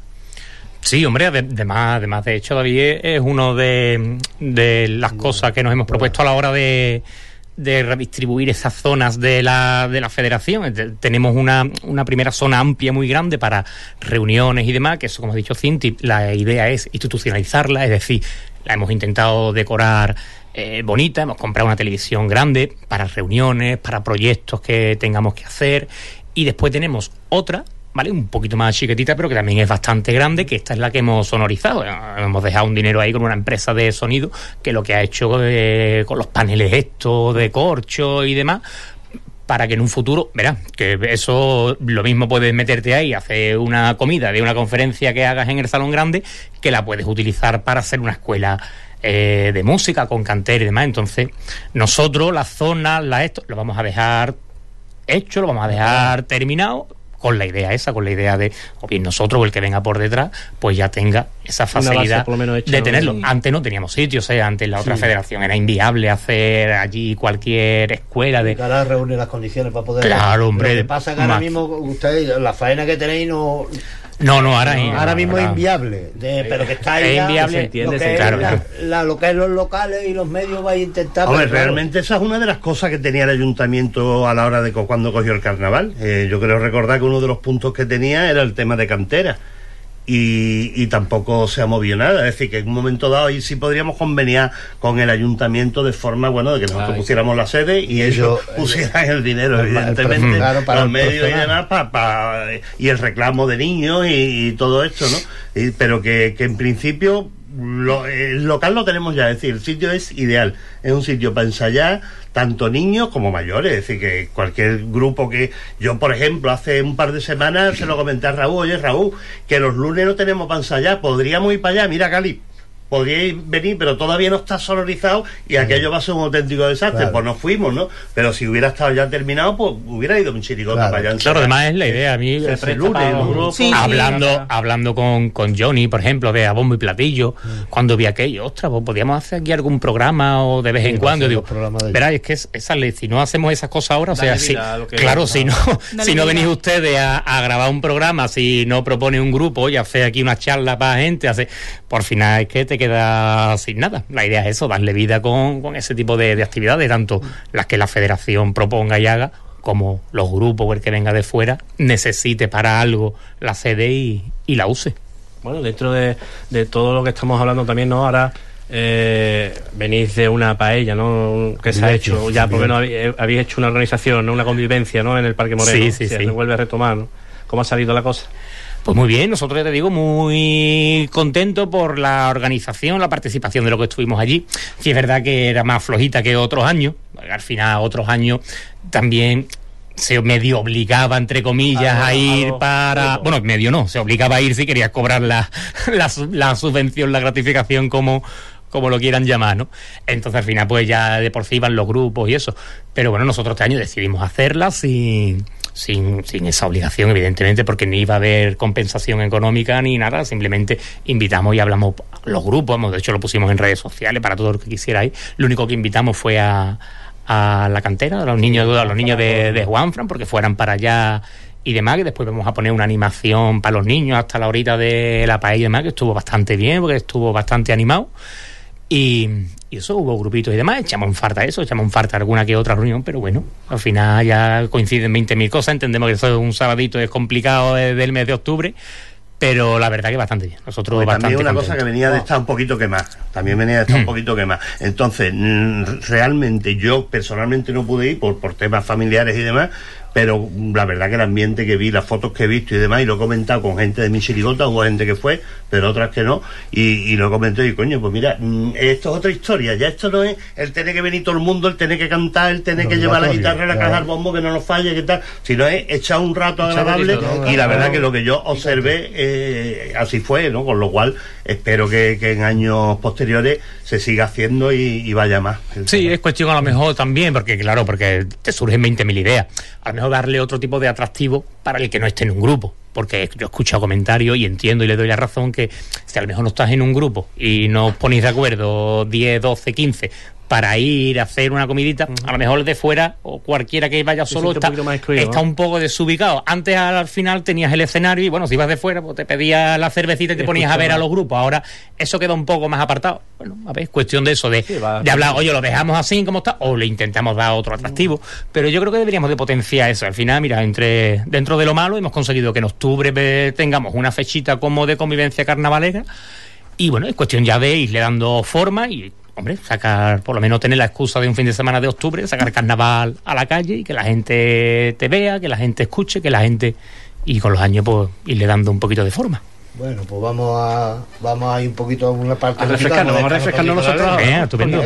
Speaker 5: Sí, hombre, además, además de hecho, David, es uno de, de las cosas que nos hemos propuesto a la hora de, de redistribuir esas zonas de la, de la federación. Tenemos una, una primera zona amplia muy grande para reuniones y demás, que eso, como ha dicho Cinti, la idea es institucionalizarla, es decir, la hemos intentado decorar eh, bonita, hemos comprado una televisión grande para reuniones, para proyectos que tengamos que hacer, y después tenemos otra, ¿vale? Un poquito más chiquitita, pero que también es bastante grande, que esta es la que hemos sonorizado. Hemos dejado un dinero ahí con una empresa de sonido que lo que ha hecho eh, con los paneles estos de corcho y demás, para que en un futuro, verás, que eso lo mismo puedes meterte ahí, hacer una comida de una conferencia que hagas en el salón grande, que la puedes utilizar para hacer una escuela eh, de música con cantera y demás. Entonces, nosotros, las zonas, la esto, lo vamos a dejar hecho, lo vamos a dejar terminado, con la idea esa, con la idea de, o bien nosotros o el que venga por detrás, pues ya tenga esa facilidad hecha, de tenerlo. ¿No? Antes no teníamos sitio, o sea, antes la otra sí. federación era inviable hacer allí cualquier escuela de...
Speaker 7: Ahora reúne las condiciones para poder...
Speaker 5: Claro, hombre.
Speaker 7: Lo que pasa que ahora mismo ustedes, la faena que tenéis no...
Speaker 5: No, no, ahora,
Speaker 7: no,
Speaker 5: no,
Speaker 7: ahora mismo
Speaker 5: ahora.
Speaker 7: es inviable, de, pero que está ahí
Speaker 5: es
Speaker 7: ya,
Speaker 5: inviable,
Speaker 7: se
Speaker 5: entiende,
Speaker 7: lo, que
Speaker 5: claro,
Speaker 7: es la, la, lo que es los locales y los medios va a intentar.
Speaker 2: Hombre,
Speaker 7: claro.
Speaker 2: realmente esa es una de las cosas que tenía el ayuntamiento a la hora de cuando cogió el carnaval. Eh, yo creo recordar que uno de los puntos que tenía era el tema de cantera. Y, y tampoco se ha movido nada, es decir, que en un momento dado ahí sí podríamos conveniar con el ayuntamiento de forma, bueno, de que nosotros Ay, pusiéramos la sede y ellos pusieran el dinero, el, evidentemente, claro, para los medios y demás, pa, pa, y el reclamo de niños y, y todo esto, ¿no? Y, pero que, que en principio lo, el local lo tenemos ya, es decir, el sitio es ideal, es un sitio para ensayar tanto niños como mayores, es decir, que cualquier grupo que... Yo, por ejemplo, hace un par de semanas se lo comenté a Raúl, oye, Raúl, que los lunes no tenemos para ensayar, podríamos ir para allá, mira, Cali, podríais venir, pero todavía no está sonorizado y aquello va a ser un auténtico desastre. Claro. Pues nos fuimos, ¿no? Pero si hubiera estado ya terminado, pues hubiera ido un chirigota
Speaker 5: claro.
Speaker 2: para allá.
Speaker 5: Claro, además es la idea. A mí,
Speaker 2: se se lunes, ¿no?
Speaker 5: sí, hablando, sí. hablando con, con Johnny, por ejemplo, de A Bombo y Platillo, mm. cuando vi aquello, ostras, pues podíamos hacer aquí algún programa o de vez sí, en cuando. Digo, verá, es que es, esa ley, si no hacemos esas cosas ahora, o sea, si, claro, si no, si no venís ustedes a, a grabar un programa, si no propone un grupo y hace aquí una charla para gente, hace, por final es que te queda sin nada. La idea es eso, darle vida con, con ese tipo de, de actividades, tanto las que la federación proponga y haga, como los grupos o el que venga de fuera necesite para algo la sede y, y la use.
Speaker 3: Bueno, dentro de, de todo lo que estamos hablando también, ¿no? Ahora eh, venís de una paella, ¿no? Que se ha hecho, ya por lo menos habéis, habéis hecho una organización, ¿no? Una convivencia, ¿no? En el Parque Moreno.
Speaker 5: Sí, sí,
Speaker 3: se
Speaker 5: sí.
Speaker 3: vuelve a retomar, ¿no? ¿Cómo ha salido la cosa?
Speaker 5: Pues muy bien, nosotros ya te digo, muy contentos por la organización, la participación de lo que estuvimos allí. Sí, es verdad que era más flojita que otros años, al final otros años también se medio obligaba, entre comillas, a, a ir a para... Bueno, medio no, se obligaba a ir si querías cobrar la, la, la subvención, la gratificación, como... como lo quieran llamar, ¿no? Entonces al final pues ya de por sí iban los grupos y eso. Pero bueno, nosotros este año decidimos hacerla sin, sin, sin esa obligación, evidentemente, porque ni iba a haber compensación económica ni nada. Simplemente invitamos y hablamos los grupos, de hecho lo pusimos en redes sociales para todo lo que quisierais. Lo único que invitamos fue a, a la cantera, a los niños, a los niños de, de Juanfran, porque fueran para allá y demás, que después vamos a poner una animación para los niños hasta la horita de la paella y demás, que estuvo bastante bien, porque estuvo bastante animado. Y, y eso, hubo grupitos y demás, echamos en falta eso, echamos en falta alguna que otra reunión, pero bueno, al final ya coinciden veinte mil cosas, entendemos que eso es un sabadito, es complicado desde el mes de octubre, pero la verdad que bastante bien. Nosotros
Speaker 2: pues
Speaker 5: bastante
Speaker 2: también una
Speaker 5: contentos.
Speaker 2: cosa que venía de estar un poquito quemada, también venía de estar un poquito quemada. Entonces, realmente yo personalmente no pude ir por, por temas familiares y demás, pero la verdad que el ambiente que vi, las fotos que he visto y demás, y lo he comentado con gente de mi chirigota, hubo gente que fue, pero otras que no, y, y lo he comentado y coño, pues mira, esto es otra historia, ya esto no es el tener que venir todo el mundo, el tener que cantar, el tener no, que llevar la guitarra, la caja al bombo, que no nos falle, que tal, sino es echar un rato agradable, no, y la verdad que lo que yo observé, eh, así fue, ¿no? Con lo cual espero que, que en años posteriores se siga haciendo y, y vaya más.
Speaker 5: Sí, es cuestión a lo mejor también, porque claro, porque te surgen veinte mil ideas, a lo mejor darle otro tipo de atractivo para el que no esté en un grupo, porque yo he escuchado comentarios y entiendo y le doy la razón que si a lo mejor no estás en un grupo y no os ponéis de acuerdo diez, doce, quince para ir a hacer una comidita, uh-huh. a lo mejor el de fuera o cualquiera que vaya solo está, un, excluido, está ¿no? un poco desubicado. Antes al, al final tenías el escenario y bueno, si ibas de fuera pues te pedías la cervecita y te ponías a ver a los grupos. Ahora eso queda un poco más apartado. Bueno, a ver, cuestión de eso, de, sí, va, de hablar, oye, lo dejamos así como está, o le intentamos dar otro atractivo. Uh-huh. Pero yo creo que deberíamos de potenciar eso. Al final, mira, entre dentro de lo malo hemos conseguido que en octubre tengamos una fechita como de convivencia carnavalera y bueno, es cuestión ya de irle dando forma y hombre, sacar, por lo menos tener la excusa de un fin de semana de octubre, sacar carnaval a la calle y que la gente te vea, que la gente escuche, que la gente, y con los años pues irle dando un poquito de forma.
Speaker 7: Bueno, pues vamos a vamos a ir un poquito a una parte.
Speaker 3: A refrescarnos, vamos a refrescarnos nosotros.
Speaker 5: Venga, estupendo.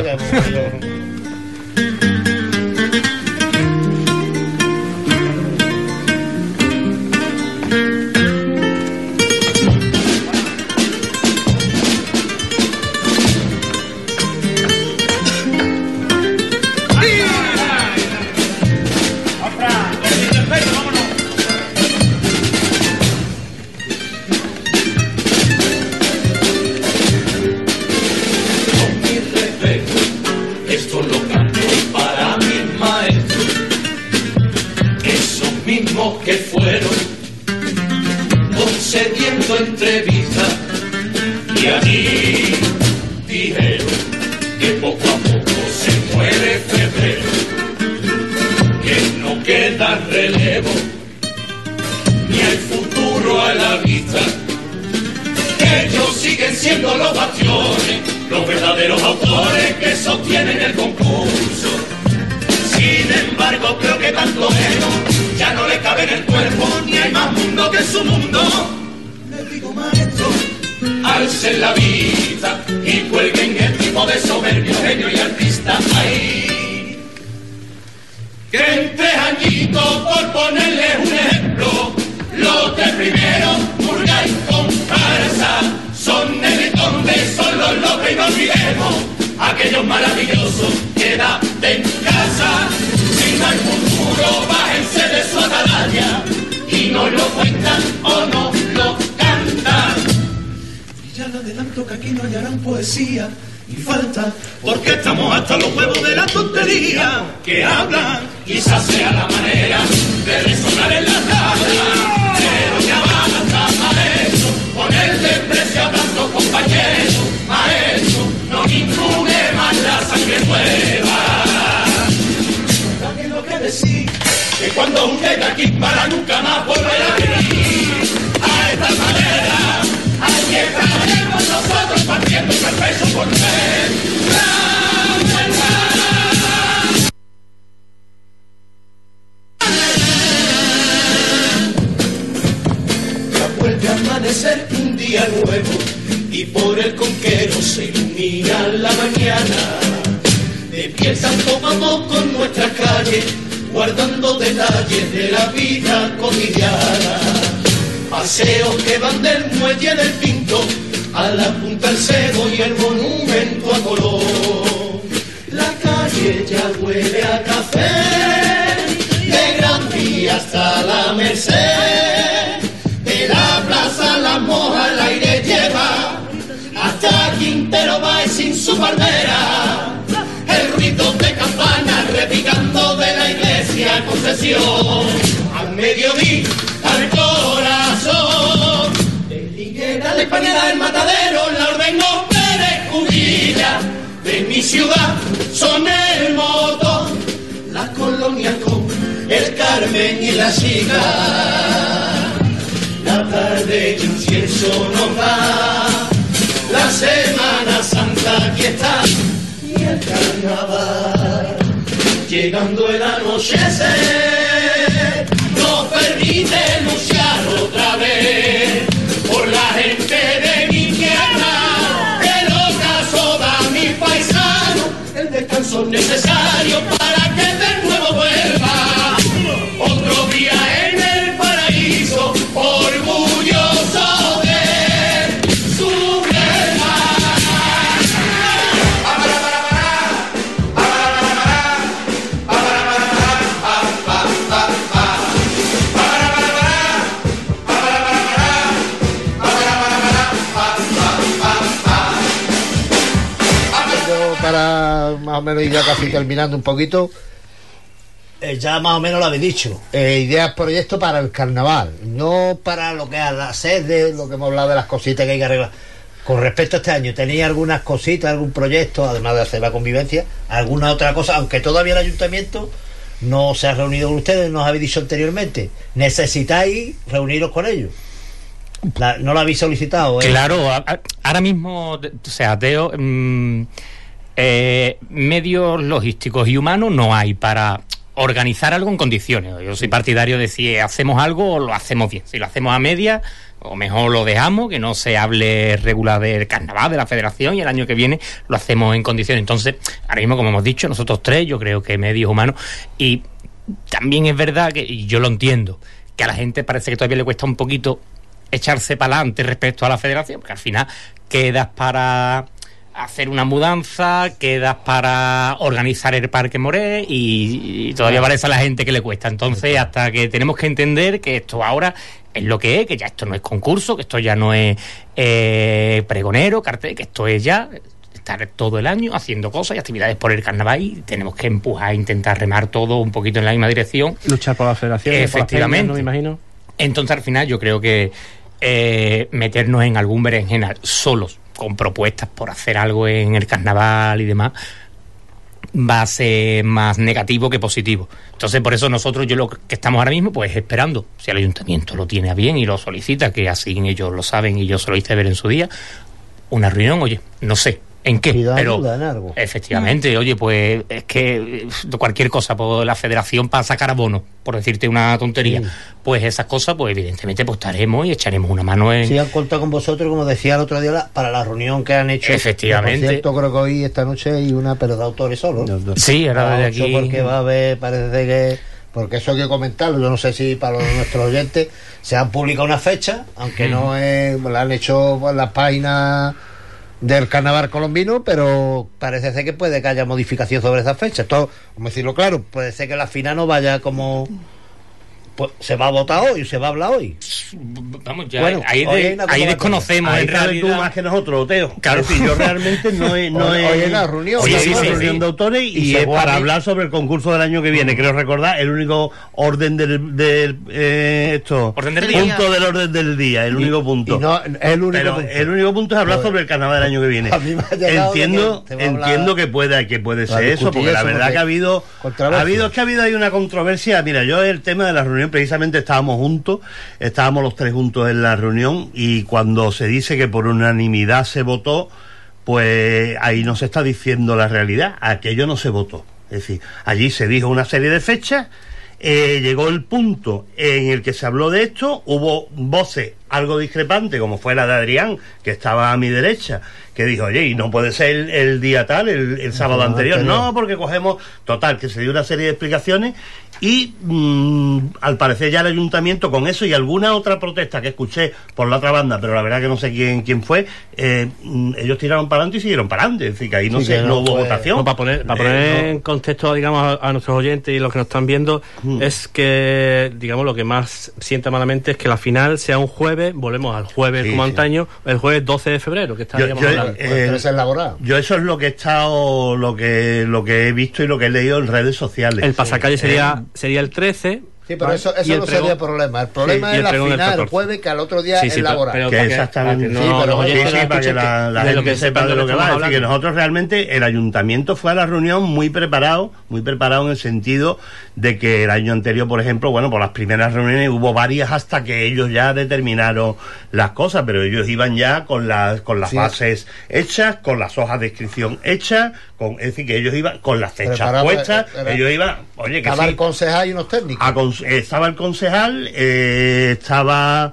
Speaker 8: Que fueron concediendo entrevistas y allí dijeron que poco a poco se muere febrero, que no queda relevo ni hay futuro a la vista, que ellos siguen siendo los bastiones, los verdaderos autores que sostienen el concurso. Sin embargo, creo que tanto ego ya no le cabe en el cuerpo, ni hay más mundo que su mundo. Le digo, maestro, alcen la vista y cuelguen el tipo de soberbio, genio y artista ahí. Que en tres añitos, por ponerles un ejemplo, los de primero, purga y comparsa, son el conde, son los locales. Dios maravilloso, quédate en casa. Si no hay futuro, bájense de su atalaya y no lo cuentan o no lo cantan. Y ya le adelanto que aquí no hallarán poesía ni falta, porque estamos hasta los huevos de la tontería que hablan. Quizás sea la manera de resonar en la tabla, pero ya van hasta maestro, con el desprecio a tantos compañeros. Maestro, no impune más la sangre nueva. También lo que decir, que cuando un llega aquí para nunca más volver a venir a esta manera, aquí estaremos nosotros partiendo el peso por ver la verdad. Ya vuelve a amanecer un día nuevo y por el conquero se ilumina la mañana. Despiertan poco a poco en nuestras calles, guardando detalles de la vida cotidiana. Paseos que van del muelle del Pinto a la Punta del Cebo y el monumento a Colón. La calle ya huele a café, de Gran Vía hasta la Merced. De la plaza La Moja el aire lleva hasta Quintero va sin su palmera. El ruido de campanas repicando de la iglesia concesión. Al mediodía, al corazón de Liguera, la Hispanidad, el Matadero, la Orden Pérez Cubilla. De mi ciudad son el motor, la colonia con el Carmen y la Chica. La tarde incienso nos da, la Semana Santa aquí está, y el carnaval, llegando el anochecer, nos permite luchar otra vez por la gente de mi tierra, que lo caso da mi paisano, el descanso necesario para que de nuevo vuelva otro día en el paraíso, orgulloso de su verdad.
Speaker 7: Para más o menos ir ya casi terminando un poquito, eh, ya más o menos lo habéis dicho, eh, ideas, proyectos para el carnaval, no para lo que es la sede, lo que hemos hablado de las cositas que hay que arreglar. Con respecto a este año, ¿tenéis algunas cositas, algún proyecto, además de hacer la convivencia, alguna otra cosa, aunque todavía el ayuntamiento no se ha reunido con ustedes, nos habéis dicho anteriormente, necesitáis reuniros con ellos? La, ¿No lo habéis solicitado? ¿eh?
Speaker 5: Claro, a, a, ahora mismo, o sea, Teo, mmm, eh, medios logísticos y humanos no hay para organizar algo en condiciones. Yo soy partidario de si hacemos algo, lo hacemos bien. Si lo hacemos a media, o mejor lo dejamos, que no se hable regular del carnaval, de la federación, y el año que viene lo hacemos en condiciones. Entonces, ahora mismo, como hemos dicho, nosotros tres, yo creo que medios humanos, y también es verdad que, y yo lo entiendo, que a la gente parece que todavía le cuesta un poquito echarse para adelante respecto a la federación, porque al final quedas para hacer una mudanza, quedas para organizar el Parque Moré y, y todavía parece a la gente que le cuesta. Entonces, hasta que tenemos que entender que esto ahora es lo que es, que ya esto no es concurso, que esto ya no es eh, pregonero, cartel, que esto es ya estar todo el año haciendo cosas y actividades por el carnaval, y tenemos que empujar, intentar remar todo un poquito en la misma dirección.
Speaker 3: Luchar por la federación.
Speaker 5: Efectivamente.
Speaker 3: No me imagino.
Speaker 5: Entonces, al final, yo creo que eh, meternos en algún berenjenal solos, con propuestas por hacer algo en el carnaval y demás, va a ser más negativo que positivo. Entonces, por eso nosotros, yo lo que estamos ahora mismo, pues esperando, si el ayuntamiento lo tiene a bien y lo solicita, que así ellos lo saben y yo se lo hice ver en su día, una reunión, oye, no sé en qué, pero
Speaker 7: en algo.
Speaker 5: Efectivamente, mm. oye, pues es que cualquier cosa, por la federación para sacar abonos, por decirte una tontería, sí. Pues esas cosas, pues evidentemente pues estaremos y echaremos una mano en...
Speaker 7: Sí, han contado con vosotros, como decía el otro día, la, para la reunión que han hecho.
Speaker 5: Efectivamente.
Speaker 7: Por cierto, creo que hoy, esta noche, hay una, pero de autores solo.
Speaker 5: No, no. Sí, ahora de aquí...
Speaker 7: Porque va a haber, parece que... Porque eso hay que comentarlo, yo no sé si para los, nuestros oyentes se han publicado una fecha, aunque mm. no es... La han hecho por las páginas del carnaval colombino, pero parece ser que puede que haya modificación sobre esa fecha. Esto, como decirlo claro, puede ser que la final no vaya como... Pues se va a votar hoy, se va a hablar hoy.
Speaker 5: Vamos, ya bueno, ahí, de, ahí desconocemos
Speaker 2: ahí
Speaker 5: en realidad.
Speaker 2: Tú más que nosotros, Teo.
Speaker 5: Claro.
Speaker 2: Es decir, yo realmente no he... No
Speaker 7: hoy,
Speaker 2: he
Speaker 7: hoy es una reunión.
Speaker 2: Hoy
Speaker 7: sí,
Speaker 2: es
Speaker 7: sí,
Speaker 2: una
Speaker 7: sí,
Speaker 2: reunión
Speaker 7: sí.
Speaker 2: de autores y,
Speaker 7: y
Speaker 2: es para
Speaker 7: mí...
Speaker 2: hablar sobre el concurso del año que viene. Quiero recordar, el único orden del... del eh, esto,
Speaker 5: orden del día.
Speaker 2: Punto del orden del día, el único
Speaker 7: y,
Speaker 2: punto.
Speaker 7: Y no, el único
Speaker 2: Pero
Speaker 7: punto.
Speaker 2: el único punto es hablar sobre el carnaval del año que viene. Entiendo, que entiendo que puede, que puede ser eso, porque la verdad que ha habido... Ha habido, es que ha habido ahí una controversia. Mira, yo el tema de la reunión, precisamente estábamos juntos, estábamos los tres juntos en la reunión, y cuando se dice que por unanimidad se votó, pues ahí no se está diciendo la realidad, aquello no se votó. Es decir, allí se dijo una serie de fechas, eh, llegó el punto en el que se habló de esto, hubo voces algo discrepantes, como fue la de Adrián, que estaba a mi derecha, que dijo, oye, y no puede ser el, el día tal, el, el sábado no, anterior. anterior, no, porque cogemos, total, que se dio una serie de explicaciones, y mmm, al parecer ya el ayuntamiento con eso y alguna otra protesta que escuché por la otra banda, pero la verdad que no sé quién quién fue, eh, ellos tiraron para adelante y siguieron para adelante, es decir, que ahí no, sí, sé, no, no hubo fue... votación.
Speaker 3: No, para poner, para poner eh, no. en contexto, digamos, a, a nuestros oyentes y los que nos están viendo, hmm. es que, digamos, lo que más sienta malamente es que la final sea un jueves, volvemos al jueves sí, como sí. antaño, el jueves doce de febrero, que está,
Speaker 2: yo,
Speaker 3: digamos,
Speaker 2: yo,
Speaker 3: hablando.
Speaker 7: Eh, es elaborado.
Speaker 2: Yo eso es lo que he estado, lo que lo que he visto y lo que he leído en redes sociales.
Speaker 3: El pasacalle sí. sería eh, sería el trece.
Speaker 7: Sí, pero ¿vale? eso, eso no pregón, sería problema. El problema sí, es la final, el jueves, que al otro día sí, sí, es laboral.
Speaker 2: Que exactamente.
Speaker 7: No, sí, pero
Speaker 2: sí, sí, para que la, la gente que sepa de lo que va. Es decir, que nosotros realmente, el ayuntamiento fue a la reunión muy preparado, muy preparado en el sentido de que el año anterior, por ejemplo, bueno, por las primeras reuniones hubo varias hasta que ellos ya determinaron las cosas, pero ellos iban ya con las con las sí. bases hechas, con las hojas de inscripción hechas, con, es decir, que ellos iban con las fechas Preparado, puestas, era, ellos iban, oye, que
Speaker 7: estaba
Speaker 2: sí,
Speaker 7: el concejal y unos técnicos.
Speaker 2: A, estaba el concejal, eh, estaba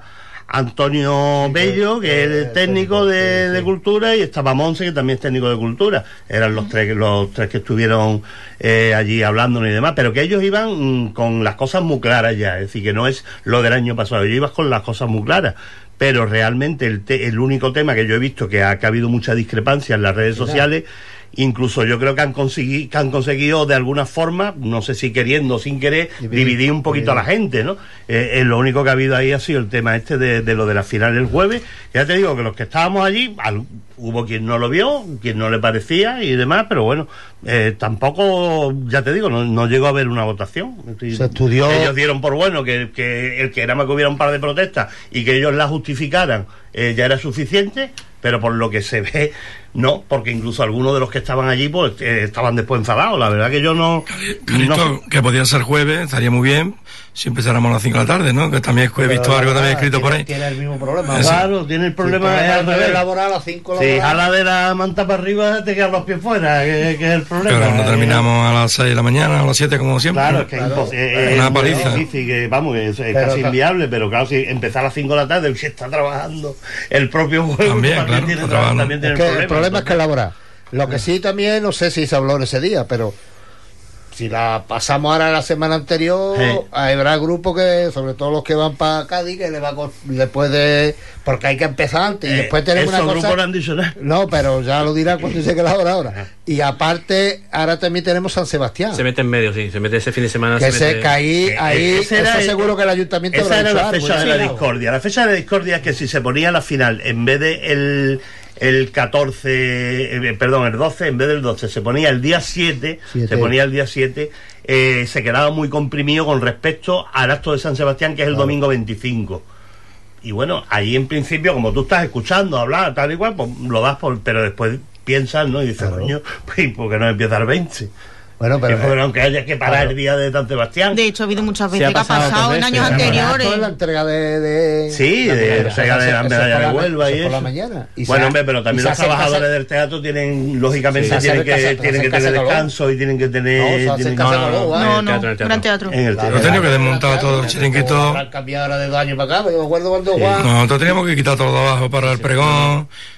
Speaker 2: Antonio Bello, que es el técnico de, de cultura, y estaba Monse, que también es técnico de cultura. Eran los tres los tres que estuvieron eh, allí hablándonos y demás, pero que ellos iban mm, con las cosas muy claras ya, es decir, que no es lo del año pasado, ellos iban con las cosas muy claras. Pero realmente el, te, el único tema que yo he visto que ha, que ha habido mucha discrepancia en las redes sociales, incluso yo creo que han conseguido, que han conseguido de alguna forma, no sé si queriendo o sin querer, dividir un poquito a la gente, ¿no? Eh, eh, lo único que ha habido ahí ha sido el tema este de, de lo de la final el jueves. Ya te digo que los que estábamos allí, al, hubo quien no lo vio, quien no le parecía y demás, pero bueno, eh, tampoco, ya te digo, no, no llegó a haber una votación.
Speaker 7: Se estudió.
Speaker 2: Ellos dieron por bueno que, que el que era más que hubiera un par de protestas y que ellos la justificaran, eh, ya era suficiente, pero por lo que se ve, no, porque incluso algunos de los que estaban allí pues eh, estaban después enfadados. La verdad que yo no...
Speaker 6: Carito, no... que podía ser jueves, estaría muy bien si empezáramos a las cinco de la tarde, ¿no? Que también he visto pero, algo ah, también escrito
Speaker 7: tiene,
Speaker 6: por ahí.
Speaker 7: Tiene el mismo problema.
Speaker 2: Eso. Claro, tiene el problema,
Speaker 7: sí,
Speaker 2: es al revés.
Speaker 7: Laboral a las cinco
Speaker 2: si jala de la manta para arriba te quedan los pies fuera, que, que es el problema.
Speaker 6: Pero no terminamos a las seis de la mañana, a las siete como siempre.
Speaker 2: Claro, es que claro, es
Speaker 6: una paliza.
Speaker 2: Es difícil, que, vamos, es, es casi claro, inviable, pero claro, si empezar a las cinco de la tarde, si está trabajando el propio juego,
Speaker 6: también,
Speaker 2: también,
Speaker 6: claro,
Speaker 2: tiene, trabajo, también tiene
Speaker 7: es
Speaker 2: el
Speaker 7: que
Speaker 2: problema.
Speaker 7: El problema es que laboral. Lo que sí también, no sé si se habló en ese día, pero si la pasamos ahora la semana anterior, sí. habrá grupos que, sobre todo los que van para Cádiz, que le va a, le puede, porque hay que empezar antes y eh, después tenemos una cosa.
Speaker 2: Grupos no han dicho nada.
Speaker 7: No, pero ya lo dirá cuando dice que la hora ahora. Y aparte, ahora también tenemos San Sebastián.
Speaker 3: Se mete en medio, sí, se mete ese fin de semana.
Speaker 7: Que
Speaker 3: se
Speaker 7: se
Speaker 3: mete...
Speaker 7: que ahí, ahí
Speaker 2: ese era
Speaker 7: eso seguro
Speaker 2: el,
Speaker 7: que el ayuntamiento.
Speaker 2: Esa era la fecha de la discordia. La fecha de la discordia es que si se ponía la final en vez de el el catorce, eh, perdón, el doce, en vez del doce, se ponía el día siete, se ponía el día siete, eh, se quedaba muy comprimido con respecto al acto de San Sebastián, que es el claro. domingo veinticinco. Y bueno, ahí en principio, como tú estás escuchando hablar, tal y cual, pues lo das por, pero después piensas, ¿no? Y dices, claro. coño, pues ¿por qué no empieza el veinte?
Speaker 7: Bueno, pero
Speaker 2: que, aunque haya que parar claro. el día de San Sebastián.
Speaker 4: De hecho, ha habido muchas veces que ha pasado, pasado en años anteriores.
Speaker 7: La entrega de, de
Speaker 2: sí, de la entrega de la medalla de Huelva y eso.
Speaker 7: Por la mañana. Y
Speaker 2: bueno, hombre, pero también los trabajadores casa... del teatro tienen, lógicamente, sí, tienen que, casa, tienen que tener descanso y tienen que tener.
Speaker 7: No,
Speaker 2: tienen...
Speaker 7: no, no,
Speaker 4: no, no, no, gran teatro.
Speaker 6: En el teatro. Yo tengo que desmontar todo el chiringuito.
Speaker 7: Han cambiado ahora de dos años para acá, yo me acuerdo cuando Juan.
Speaker 6: Nosotros teníamos que quitar todo de abajo para el pregón.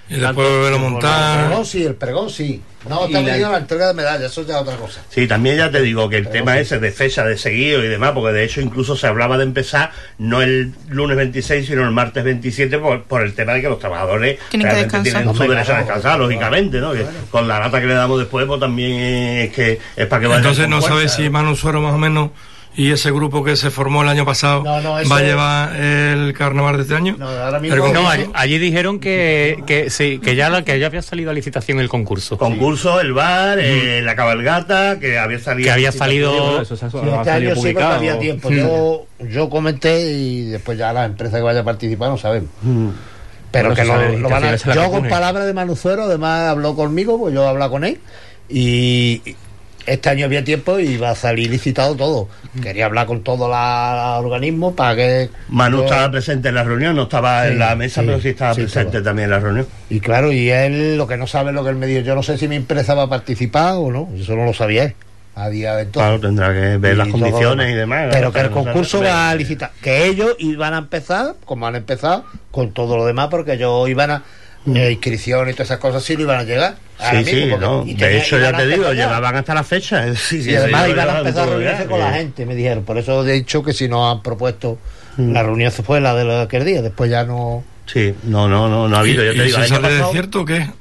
Speaker 6: y después volverlo a montar.
Speaker 7: El pregón sí, el pregón sí. No, está la... la entrega de medallas, eso ya es otra cosa.
Speaker 2: Sí, también ya te digo que el tema sí. ese de fecha de seguido y demás, porque de hecho incluso se hablaba de empezar no el lunes veintiséis, sino el martes veintisiete, por, por el tema de que los trabajadores
Speaker 4: tienen que descansar.
Speaker 2: Tienen su derecho a descansar, lógicamente, ¿no? Que con la lata que le damos después, pues también es que es para que vayan.
Speaker 6: Entonces no sabes si Manu Suero más o menos y ese grupo que se formó el año pasado
Speaker 7: no, no,
Speaker 6: va a llevar el carnaval de este año.
Speaker 5: No, ahora mismo no allí, allí dijeron que que sí, que ya la, que ya había salido a licitación el concurso.
Speaker 2: Concurso, el bar, mm. eh, la cabalgata, que había salido.
Speaker 5: Que había salido.
Speaker 7: Eso, eso, eso, sí, este año sí, porque había tiempo. Mm. Yo, yo comenté y después ya la empresa que vaya a participar no sabemos. Mm. Pero bueno, que no, lo, lo van a. Yo con palabras de Manuzuero, además habló conmigo, pues yo hablé con él y. Este año había tiempo y va a salir licitado todo. Quería hablar con todos los organismos para que...
Speaker 2: Manu yo... estaba presente en la reunión, no estaba sí, en la mesa, sí, pero sí estaba sí, presente estaba. también en la reunión.
Speaker 7: Y claro, y él lo que no sabe es lo que él me dijo. Yo no sé si mi empresa va a participar o no, eso no lo sabía él. A día de entonces.
Speaker 2: Claro, tendrá que ver y las condiciones y demás.
Speaker 7: Pero que el concurso va a licitar. Que ellos iban a empezar, como han empezado, con todo lo demás, porque ellos iban a... Eh, inscripción y todas esas cosas sí le iban a llegar.
Speaker 2: Sí, mismo, sí, porque, no. De tenía, hecho, ya te digo, ya. llevaban hasta la fecha. Sí,
Speaker 7: y
Speaker 2: sí,
Speaker 7: además iban a empezar a reunirse con la gente, me dijeron. Por eso he dicho que si nos han propuesto mm. la reunión se fue la de aquel día, después ya no.
Speaker 2: Sí, no, no, no, no ha habido.
Speaker 6: ¿Y,
Speaker 2: yo te
Speaker 6: y
Speaker 2: digo,
Speaker 6: si sale de cierto o qué?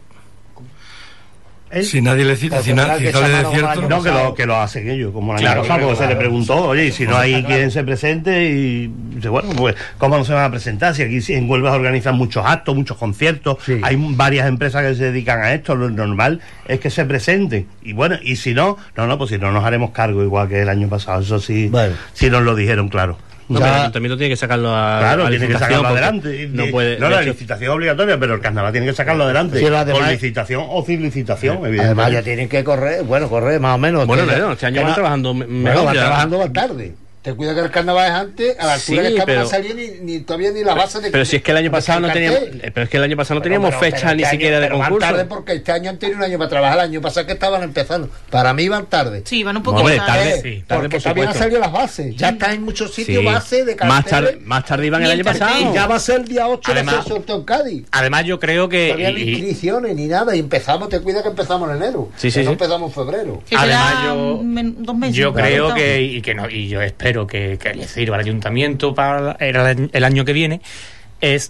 Speaker 6: ¿Eh? Si nadie le cita, si, na, si sale de cierto.
Speaker 2: No, que lo, que lo hacen ellos, como el año claro, pasado, porque claro. se le preguntó, oye, y si no hay claro. quien se presente, y dice, bueno, pues, ¿cómo no se van a presentar? Si aquí en Huelva se organizan muchos actos, muchos conciertos, sí. hay varias empresas que se dedican a esto, lo normal es que se presenten. Y bueno, y si no, no, no, pues si no nos haremos cargo, igual que el año pasado, eso sí, bueno. sí nos lo dijeron, claro.
Speaker 3: No, pero el ayuntamiento tiene que sacarlo a,
Speaker 2: claro,
Speaker 3: a
Speaker 2: tiene que sacarlo adelante.
Speaker 3: No, puede,
Speaker 2: no la hecho, licitación es obligatoria, pero el carnaval tiene que sacarlo adelante. Sí, además, con licitación o sin licitación,
Speaker 7: evidentemente. Además ya tienen que correr, bueno, correr más o menos.
Speaker 3: Bueno, no, este año van no, trabajando
Speaker 7: mejor. Bueno, van trabajando más tarde. Te cuida que el carnaval es antes, a la altura sí, del carnaval no salía ni, ni todavía ni la base de...
Speaker 3: Pero si es que el año pasado no teníamos... Pero es que el año pasado no teníamos pero, fecha pero ni este siquiera año, de
Speaker 7: pero
Speaker 3: concurso.
Speaker 7: Van tarde porque este año han tenido un año para trabajar, el año pasado que estaban empezando. Para mí van tarde.
Speaker 4: Sí, van un poco
Speaker 3: tarde.
Speaker 4: tarde.
Speaker 3: Sí, tarde
Speaker 7: porque todavía no han salido las bases. Ya está en muchos sitios sí. bases de carteles.
Speaker 3: Más tarde, más tarde iban el año pasado.
Speaker 7: Y ya va a ser el día ocho
Speaker 5: además,
Speaker 7: de ser sorteo en Cádiz.
Speaker 5: Además yo creo que...
Speaker 7: No había ni inscripciones ni nada y empezamos, te cuida que empezamos en enero.
Speaker 5: Sí, sí,
Speaker 7: no
Speaker 5: sí.
Speaker 7: empezamos en febrero.
Speaker 5: Además yo... Yo creo que... Y que no y yo espero que les sirva al ayuntamiento para el, el año que viene es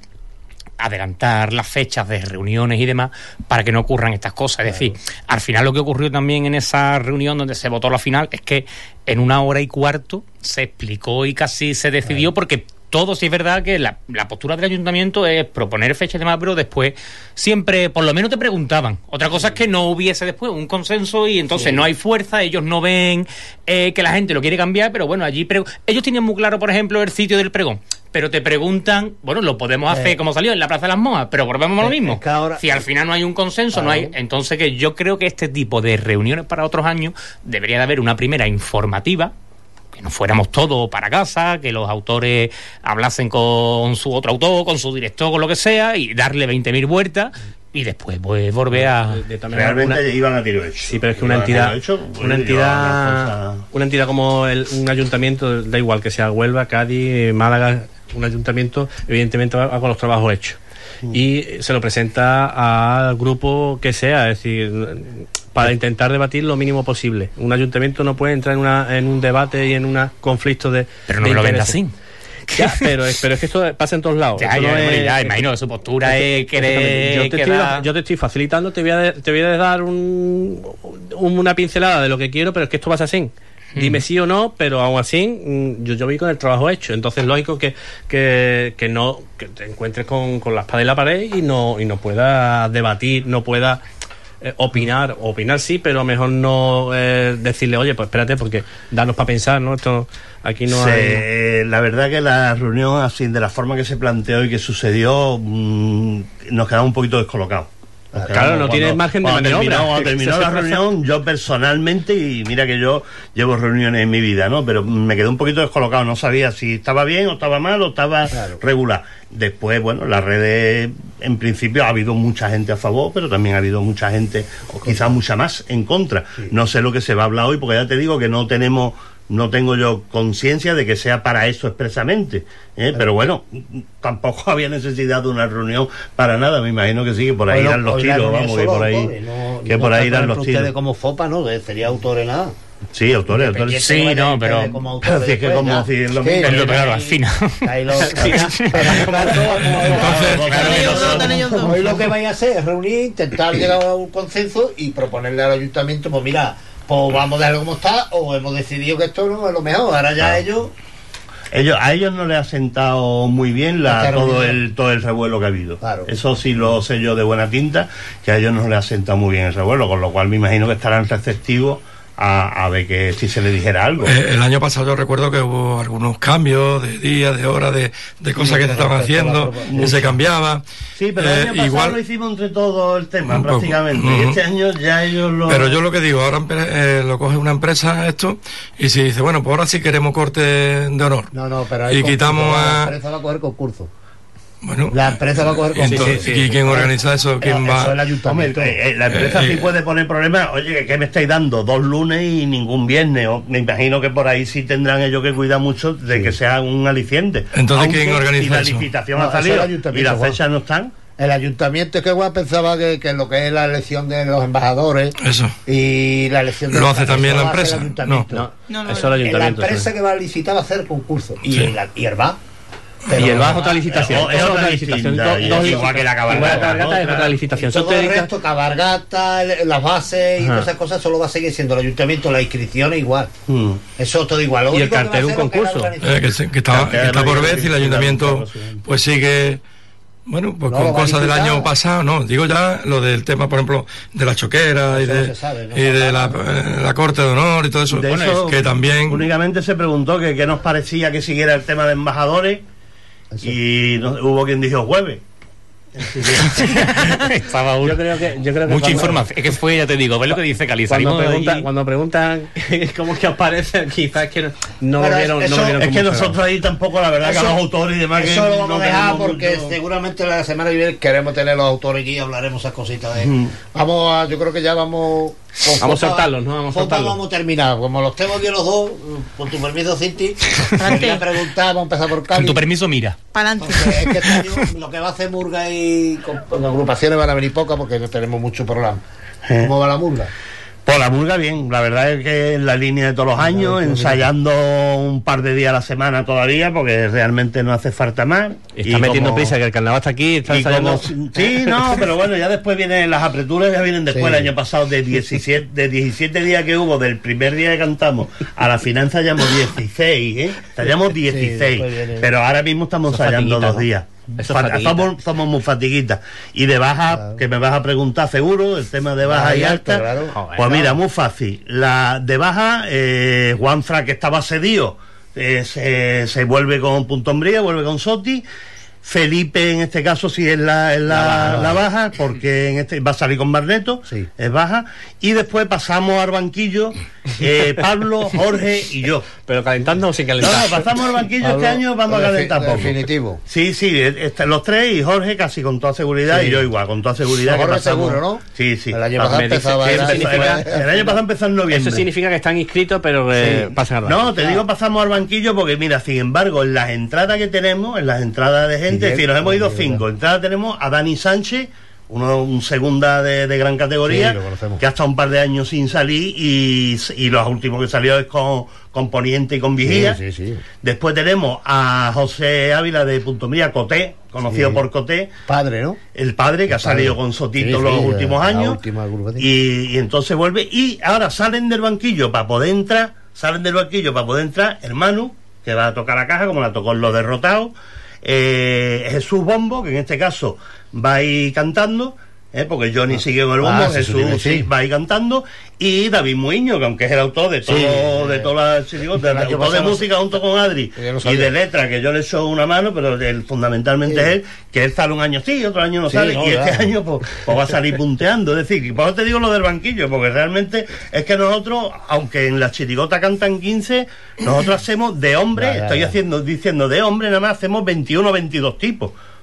Speaker 5: adelantar las fechas de reuniones y demás para que no ocurran estas cosas. Es decir, al final lo que ocurrió también en esa reunión donde se votó la final es que en una hora y cuarto se explicó y casi se decidió porque todo sí es verdad que la, la postura del ayuntamiento es proponer fechas y demás, pero después siempre, por lo menos te preguntaban. Otra cosa es que no hubiese después un consenso y entonces sí. no hay fuerza, ellos no ven eh, que la gente lo quiere cambiar, pero bueno, allí pre- ellos tienen muy claro, por ejemplo, el sitio del pregón, pero te preguntan, bueno, lo podemos hacer eh, como salió en la Plaza de las Moas, pero volvemos a lo mismo. Es que ahora, si al final no hay un consenso, claro. no hay, entonces que yo creo que este tipo de reuniones para otros años debería de haber una primera informativa, que nos fuéramos todos para casa, que los autores hablasen con su otro autor, con su director, con lo que sea, y darle veinte mil vueltas y después pues volver a...
Speaker 2: De, de realmente una... iban a tiro hecho.
Speaker 3: Sí, pero es que una entidad, hecho, pues, una entidad, una, cosa... una entidad como el, un ayuntamiento, da igual que sea Huelva, Cádiz, Málaga, un ayuntamiento evidentemente va con los trabajos hechos. Y se lo presenta al grupo que sea, es decir, para intentar debatir lo mínimo posible. Un ayuntamiento no puede entrar en, una, en un debate y en un conflicto de...
Speaker 5: Pero no de me lo venga así.
Speaker 3: Ya, pero, pero es que esto pasa en todos lados.
Speaker 5: Ya, ya,
Speaker 3: no
Speaker 5: es, ya imagino que su postura es que
Speaker 3: yo, te estoy, yo te estoy facilitando, te voy a, te voy a dar un, un, una pincelada de lo que quiero, pero es que esto pasa así. Dime sí o no, pero aún así yo, yo vi con el trabajo hecho. Entonces lógico que, que, que no que te encuentres con, con la espada en la pared y no y no puedas debatir, no puedas eh, opinar, opinar sí, pero mejor no eh, decirle, oye, pues espérate, porque danos para pensar, ¿no? Esto aquí no
Speaker 2: sí,
Speaker 3: hay...
Speaker 2: La verdad que la reunión así, de la forma que se planteó y que sucedió, mmm, nos quedamos un poquito descolocados.
Speaker 3: Claro, claro, no tienes margen de maniobra.
Speaker 2: Terminó, cuando terminó la reunión, yo personalmente, y mira que yo llevo reuniones en mi vida, ¿no? Pero me quedé un poquito descolocado, no sabía si estaba bien o estaba mal o estaba claro. regular. Después, bueno, las redes, en principio ha habido mucha gente a favor, pero también ha habido mucha gente, o quizás mucha más, en contra. Sí. No sé lo que se va a hablar hoy, porque ya te digo que no tenemos no tengo yo conciencia de que sea para eso expresamente, ¿eh? Pero bueno, tampoco había necesidad de una reunión para nada. Me imagino que sí, que por ahí
Speaker 7: bueno,
Speaker 2: irán los tiros, vamos, que por ahí, autores, no, que no por ahí irán los tiros.
Speaker 7: Ustedes como FOPA, ¿no? Que sería autores nada.
Speaker 2: Sí, autores, autores.
Speaker 5: Sí, no, pero
Speaker 7: como autores
Speaker 2: es que como si es lo mismo.
Speaker 5: Pero claro, al final.
Speaker 7: Ahí lo hoy lo que vais a hacer es reunir, intentar llegar a un consenso y proponerle al ayuntamiento, pues mira, pues vamos a dejarlo como está, o hemos decidido que esto no es lo mejor. Ahora ya
Speaker 2: claro.
Speaker 7: ellos
Speaker 2: ellos a ellos no les ha sentado muy bien la, todo el todo el revuelo que ha habido.
Speaker 7: Claro.
Speaker 2: Eso sí lo sé yo de buena tinta, que a ellos no les ha sentado muy bien el revuelo, con lo cual me imagino que estarán receptivos a, a ver que si se le dijera algo.
Speaker 6: Eh, el año pasado yo recuerdo que hubo algunos cambios de días, de horas, de, de cosas sí, que se estaban haciendo, que se cambiaba.
Speaker 2: Sí, pero el año
Speaker 6: eh,
Speaker 2: pasado
Speaker 6: igual,
Speaker 2: lo hicimos entre todo el tema,
Speaker 6: un
Speaker 2: prácticamente.
Speaker 6: Poco, uh-huh.
Speaker 2: Y este año ya ellos lo...
Speaker 6: Pero yo lo que digo, ahora eh, lo coge una empresa esto, y si dice, bueno, pues ahora sí queremos corte de honor.
Speaker 7: No, no, pero
Speaker 6: y quitamos a...
Speaker 7: La empresa va a coger concurso.
Speaker 6: Bueno,
Speaker 7: la empresa va a coger concurso.
Speaker 6: Entonces, sí, sí, ¿y quién sí, organiza eso? ¿Quién
Speaker 7: eso
Speaker 6: va?
Speaker 7: Eso el ayuntamiento.
Speaker 2: Hombre, eh, la empresa eh, sí puede poner problemas. Oye, ¿qué me estáis dando? Dos lunes y ningún viernes. O, me imagino que por ahí sí tendrán ellos que cuidar mucho de sí. que sea un aliciente.
Speaker 6: Entonces, Aunque, ¿quién organiza
Speaker 2: si la
Speaker 6: eso?
Speaker 2: licitación
Speaker 7: no,
Speaker 2: ha salido y las fechas no están.
Speaker 7: El ayuntamiento es que igual pensaba que, que lo que es la elección de los embajadores
Speaker 6: eso.
Speaker 7: y la elección de
Speaker 6: lo
Speaker 7: los
Speaker 6: hace también la empresa.
Speaker 2: No, no, no, no, eso el ayuntamiento.
Speaker 7: La empresa sí. que va a licitar va a hacer concurso y,
Speaker 6: sí.
Speaker 7: la, y el V A.
Speaker 3: Pero y el bajo otra licitación.
Speaker 2: Es otra licitación.
Speaker 3: Igual que la cabalgata es otra licitación.
Speaker 7: Todo el resto, cabalgata, las bases y todas esas cosas, solo va a seguir siendo el ayuntamiento, la inscripción es igual. Hmm. Eso es todo igual. Lo
Speaker 3: y el cartel un concurso.
Speaker 6: Eh, que, se, que, está, que está por ver si el ayuntamiento pues sigue. Bueno, pues no, con cosas del año pasado, no, digo ya lo del tema, por ejemplo, de la choquera y de, no sabe, no y de la, la corte de honor y todo eso,
Speaker 2: de eso
Speaker 6: que también...
Speaker 2: Únicamente se preguntó que qué nos parecía que siguiera el tema de embajadores. Eso. Y no, hubo quien dijo jueves.
Speaker 5: yo creo que, yo creo que mucha información. Es que fue, ya te digo, ves lo que dice Cali.
Speaker 3: Cuando, pregunta, cuando preguntan cómo es que os parece, quizás es que no, no lo vieron.
Speaker 2: Eso,
Speaker 3: no lo vieron
Speaker 2: es que nosotros grado. Ahí tampoco, la verdad, eso, que los autores y demás.
Speaker 7: Eso
Speaker 2: que
Speaker 7: lo vamos
Speaker 2: no
Speaker 7: a dejar porque
Speaker 2: mucho.
Speaker 7: Seguramente la semana que viene queremos tener los autores aquí y hablaremos esas cositas. De, mm. Vamos a, yo creo que ya vamos.
Speaker 3: Vamos a soltarlos, ¿no? Vamos a soltarlos.
Speaker 7: Vamos a terminar. Como los tengo aquí los dos, con tu permiso, Cinti, voy a preguntar, vamos a empezar por Cali.
Speaker 5: Con tu permiso, mira.
Speaker 4: Para adelante.
Speaker 7: Es que este año lo que va a hacer Murga y con, con agrupaciones van a venir pocas porque no tenemos mucho programa. ¿Cómo va la Murga?
Speaker 2: Pues la Murga bien, la verdad es que en la línea de todos los años, ensayando un par de días a la semana todavía, porque realmente no hace falta más.
Speaker 3: Está y metiendo como, prisa, que el carnaval está aquí, está ensayando.
Speaker 2: Como, sí, no, pero bueno, ya después vienen las aperturas, ya vienen después. Sí. El año pasado, de diecisiete, de diecisiete días que hubo, del primer día que cantamos, a la final ensayamos dieciséis, ¿eh? Ensayamos dieciséis, sí, pero ahora mismo estamos ensayando dos ¿no? días. Fat, somos, somos muy fatiguitas y de baja, claro. que me vas a preguntar seguro el tema de baja ah, y alta, claro. Joder, pues mira, muy fácil. La de baja, eh, Juanfra, que estaba cedido, eh, se, se vuelve con Punto Umbría, vuelve con Soti. Felipe en este caso sí es la, es la, la, baja, la baja, porque en este va a salir con Barneto, sí. es baja, y después pasamos al banquillo eh, Pablo, Jorge y yo.
Speaker 3: Pero calentando o sin calentar.
Speaker 2: No, no, pasamos al banquillo Pablo, este año, vamos a calentar poco.
Speaker 7: Definitivo.
Speaker 2: Sí, sí, este, los tres y Jorge casi con toda seguridad, sí. y yo igual, con toda seguridad.
Speaker 7: Jorge
Speaker 2: que pasamos,
Speaker 7: seguro, ¿no?
Speaker 2: Sí, sí.
Speaker 7: El año pasado empezaba
Speaker 2: sí, significa, el, el año pasado empezó en noviembre.
Speaker 3: Eso significa que están inscritos, pero eh, sí. pasan al banquillo.
Speaker 2: No, te digo pasamos al banquillo porque mira, sin embargo, en las entradas que tenemos, en las entradas de gente, es decir, nos hemos ido cinco. Entrada tenemos a Dani Sánchez, uno un segunda de, de gran categoría, sí, que ha estado un par de años sin salir y, y los últimos que salió es con, con Poniente y con Vigía.
Speaker 7: Sí, sí, sí.
Speaker 2: Después tenemos a José Ávila de Punto Mía, Coté, conocido sí. por Coté.
Speaker 7: Padre, ¿no?
Speaker 2: El padre que el ha padre. salido con Sotito sí, los sí, últimos años. Y, y entonces vuelve. Y ahora salen del banquillo para poder entrar, salen del banquillo para poder entrar, hermano, que va a tocar la caja, como la tocó en Los Derrotados. Eh, Jesús Bombo, que en este caso va a ir cantando, eh, porque Johnny ah, sigue con el bombo, ah, Jesús sí, sí. va a ir cantando, y David Muiño, que aunque es el autor de todo, sí, de toda la sí, digo, de, de, autor de música junto con Adri y de letra, que yo le echo una mano, pero él, fundamentalmente sí. es él, que él sale un año sí, otro año no sí, sale, no, y este claro. año pues, pues va a salir punteando. Es decir, por eso te digo lo del banquillo, porque realmente es que nosotros, aunque en la chirigota cantan quince, nosotros hacemos de hombre, ya, ya, estoy ya. haciendo diciendo de hombre, nada más hacemos veintiuno o veintidós tipos.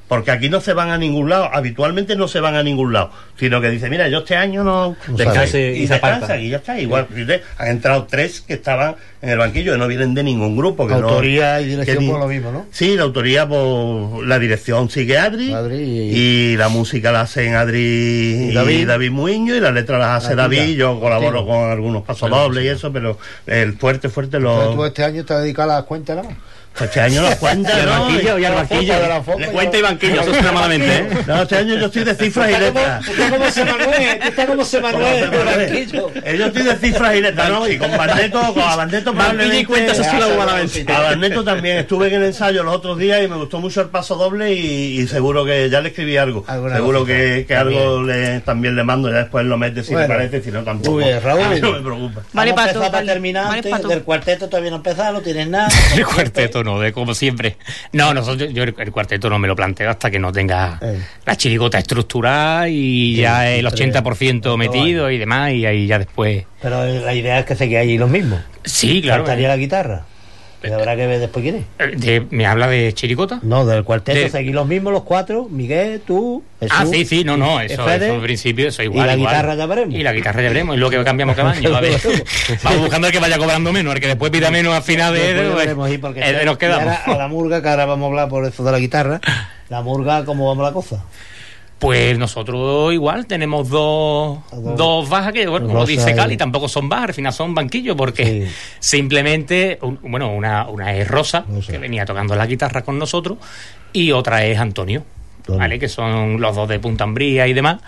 Speaker 2: porque aquí no se van a ningún lado, habitualmente no se van a ningún lado, sino que dice, mira, yo este año no...
Speaker 3: Descansa y, y se
Speaker 2: descansa y ya está, igual, fíjate, han entrado tres que estaban en el banquillo, que no vienen de ningún grupo. Que
Speaker 7: autoría
Speaker 2: no,
Speaker 7: y dirección
Speaker 2: ni,
Speaker 7: por lo mismo, ¿no?
Speaker 2: Sí, la autoría, por la dirección sigue Adri,
Speaker 7: Adri y...
Speaker 2: y la música la hacen Adri y David, y David Muiño, y la letra las hace David, David, yo colaboro Martín. Con algunos pasodobles y eso, pero el fuerte, fuerte lo...
Speaker 7: Entonces, ¿tú este año te dedicas a las cuentas nada más?
Speaker 2: Este año las cuentas,
Speaker 3: ¿no?
Speaker 2: ¿no?
Speaker 3: Banquillo, y al banquillo. Cuenta y banquillo, eso suena malamente, ¿eh?
Speaker 2: No, este año yo estoy de cifras y letras.
Speaker 7: Está como se Manuel, está como se Manuel, banquillo.
Speaker 2: Yo estoy de cifras y letras, ¿no? Y con Barneto, con Barneto
Speaker 3: probablemente... y cuenta, eso suena malamente.
Speaker 2: A Barneto también, estuve en el ensayo los otros días y me gustó mucho el paso doble y, y seguro que ya le escribí algo. Seguro que, que algo le, también le mando, ya después lo mete si bueno, le parece, si no tampoco.
Speaker 7: Muy bien, Raúl.
Speaker 2: No me preocupa.
Speaker 7: Vale, para tú, para terminar, vale, antes, del cuarteto todavía no empezado, no tienes nada.
Speaker 5: El cuarteto no, de como siempre. No, nosotros, yo el, el cuarteto no me lo planteo hasta que no tenga eh. la chirigota estructurada y sí, ya el ochenta por ciento metido y demás, y ahí ya después.
Speaker 7: Pero la idea es que se quede ahí los mismos.
Speaker 5: Sí, claro.
Speaker 7: ¿Faltaría la guitarra? Y habrá que ver después quién es.
Speaker 5: De, ¿Me habla de chirigota?
Speaker 7: No, del cuarteto, de... seguir los mismos los cuatro, Miguel, tú, Jesús.
Speaker 5: Ah, sí, sí, no, no, eso, eso al principio, eso igual.
Speaker 7: Y la
Speaker 5: igual.
Speaker 7: guitarra ya veremos.
Speaker 5: Y la guitarra ya veremos, es lo que cambiamos cada año. A ver. Vamos buscando el que vaya cobrando menos, el que después pida menos al final de él, pues, es de nos quedamos.
Speaker 7: A la murga, que ahora vamos a hablar por eso de la guitarra, la murga, ¿cómo vamos la cosa?
Speaker 5: Pues nosotros igual tenemos dos, dos, dos bajas que, bueno, como dice Cali, tampoco son bajas, al final son banquillos, porque sí. simplemente, un, bueno, una, una es Rosa, Rosa, que venía tocando la guitarra con nosotros, y otra es Antonio, Antonio. ¿vale? Que son los dos de Punta Umbría y demás.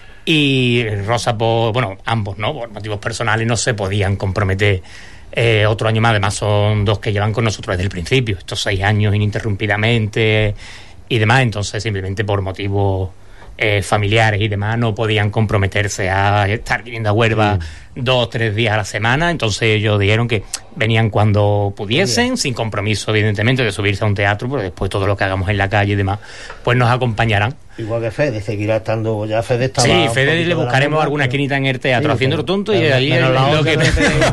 Speaker 5: Y Rosa, por, bueno, ambos, ¿no? Por motivos personales no se podían comprometer eh, otro año más, además son dos que llevan con nosotros desde el principio, estos seis años ininterrumpidamente y demás, entonces simplemente por motivos... Eh, familiares y demás no podían comprometerse a estar viniendo a Huelva sí. dos, tres días a la semana, entonces ellos dijeron que venían cuando pudiesen, sí. sin compromiso evidentemente de subirse a un teatro, pero después todo lo que hagamos en la calle y demás, pues nos acompañarán.
Speaker 7: Igual que Fede, seguirá estando, ya Fede estaba...
Speaker 5: Sí, Fede le buscaremos alguna esquinita en el teatro, sí, haciéndolo tonto y ahí es lo que...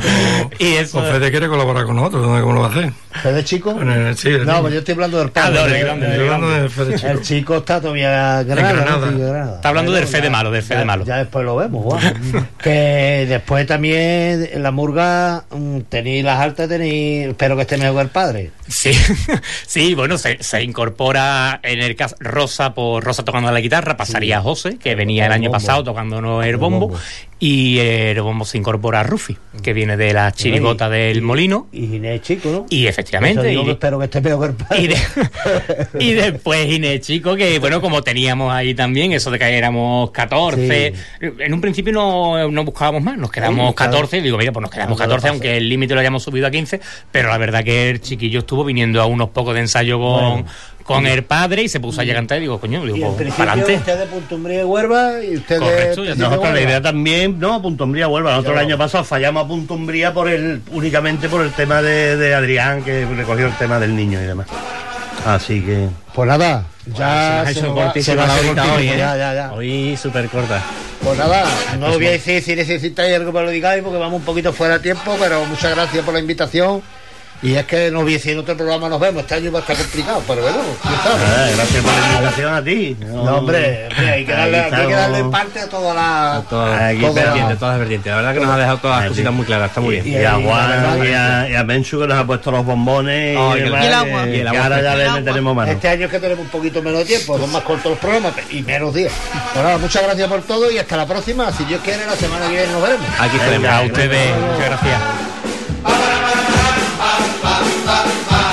Speaker 6: Y eso... Pues Fede quiere colaborar con nosotros, no sé cómo lo va a hacer.
Speaker 7: ¿Fede chico?
Speaker 6: El, sí, el
Speaker 7: no, pues yo estoy hablando del padre.
Speaker 5: Ah,
Speaker 7: no,
Speaker 5: el grande, el grande.
Speaker 6: De Fede chico.
Speaker 7: El chico está todavía Granada,
Speaker 6: Granada.
Speaker 7: ¿no? Granada.
Speaker 5: Está hablando bueno, del Fede
Speaker 7: ya,
Speaker 5: malo, del Fede
Speaker 7: ya,
Speaker 5: malo.
Speaker 7: Ya después lo vemos, guau. Que después también en la murga tenéis las altas, tenéis... Espero que esté mejor el padre.
Speaker 5: Sí, sí, bueno, se, se incorpora en el caso Rosa por Rosa tocando la guitarra, pasaría sí. José, que venía el, el año bombo. pasado tocándonos el bombo, el bombo. Y el bombo se incorpora a Rufi, que viene de la chirigota y, del
Speaker 7: y,
Speaker 5: Molino.
Speaker 7: Y Inés Chico, ¿no?
Speaker 5: Y efectivamente.
Speaker 7: Digo
Speaker 5: y,
Speaker 7: que espero que esté peor que el padre.
Speaker 5: Y, de, y después Inés Chico, que bueno, como teníamos ahí también, eso de que éramos catorce. Sí. En un principio no, no buscábamos más, nos quedamos catorce. Digo, mira, pues nos quedamos catorce, aunque el límite lo hayamos subido a quince. Pero la verdad que el chiquillo estuvo viniendo a unos pocos de ensayo con... Bueno. con el padre y se puso allá a cantar y digo, coño, digo, pues, para adelante.
Speaker 7: Usted de Punta Umbría y Huelva y usted
Speaker 2: Correcto,
Speaker 7: de...
Speaker 2: Nosotros la idea también, no, Punta Umbría y Huelva. Nosotros el año pasado fallamos a Punta Umbría por el, únicamente por el tema de, de Adrián, que recogió el tema del niño y demás. Así que...
Speaker 7: Pues nada, ya
Speaker 3: bueno, se,
Speaker 7: se,
Speaker 3: nos va,
Speaker 7: se va
Speaker 3: la
Speaker 7: corta
Speaker 3: hoy, ¿eh?
Speaker 7: ya, ya, ya.
Speaker 3: Hoy súper corta.
Speaker 7: Pues nada, no os voy a decir si necesitáis algo para lo digáis, porque vamos un poquito fuera de tiempo, pero muchas gracias por la invitación. Y es que no hubiese en otro programa nos vemos, este año va a estar complicado, pero bueno,
Speaker 2: ah, gracias por la invitación a ti.
Speaker 7: No, no hombre, hombre, hay que darle, hay que darle parte a toda la...
Speaker 3: A todas, aquí toda vertiente, la... todas las vertientes. La verdad que nos ha dejado todas las cositas muy claras, está muy bien.
Speaker 2: Y, y, y a Juan y a, y a Menchu, que nos ha puesto los bombones
Speaker 3: oh,
Speaker 2: y,
Speaker 3: y,
Speaker 2: el,
Speaker 3: y el agua.
Speaker 2: Y
Speaker 3: el agua.
Speaker 2: ahora ya le meteremos mano.
Speaker 7: Este año es que tenemos un poquito menos de tiempo, son más cortos los programas y menos días. Pues nada, muchas gracias por todo y hasta la próxima. Si Dios quiere, la semana que viene nos veremos.
Speaker 5: Aquí estaremos. A ustedes, muchas gracias.
Speaker 8: Ba, ba, ba, ba, ba, ba.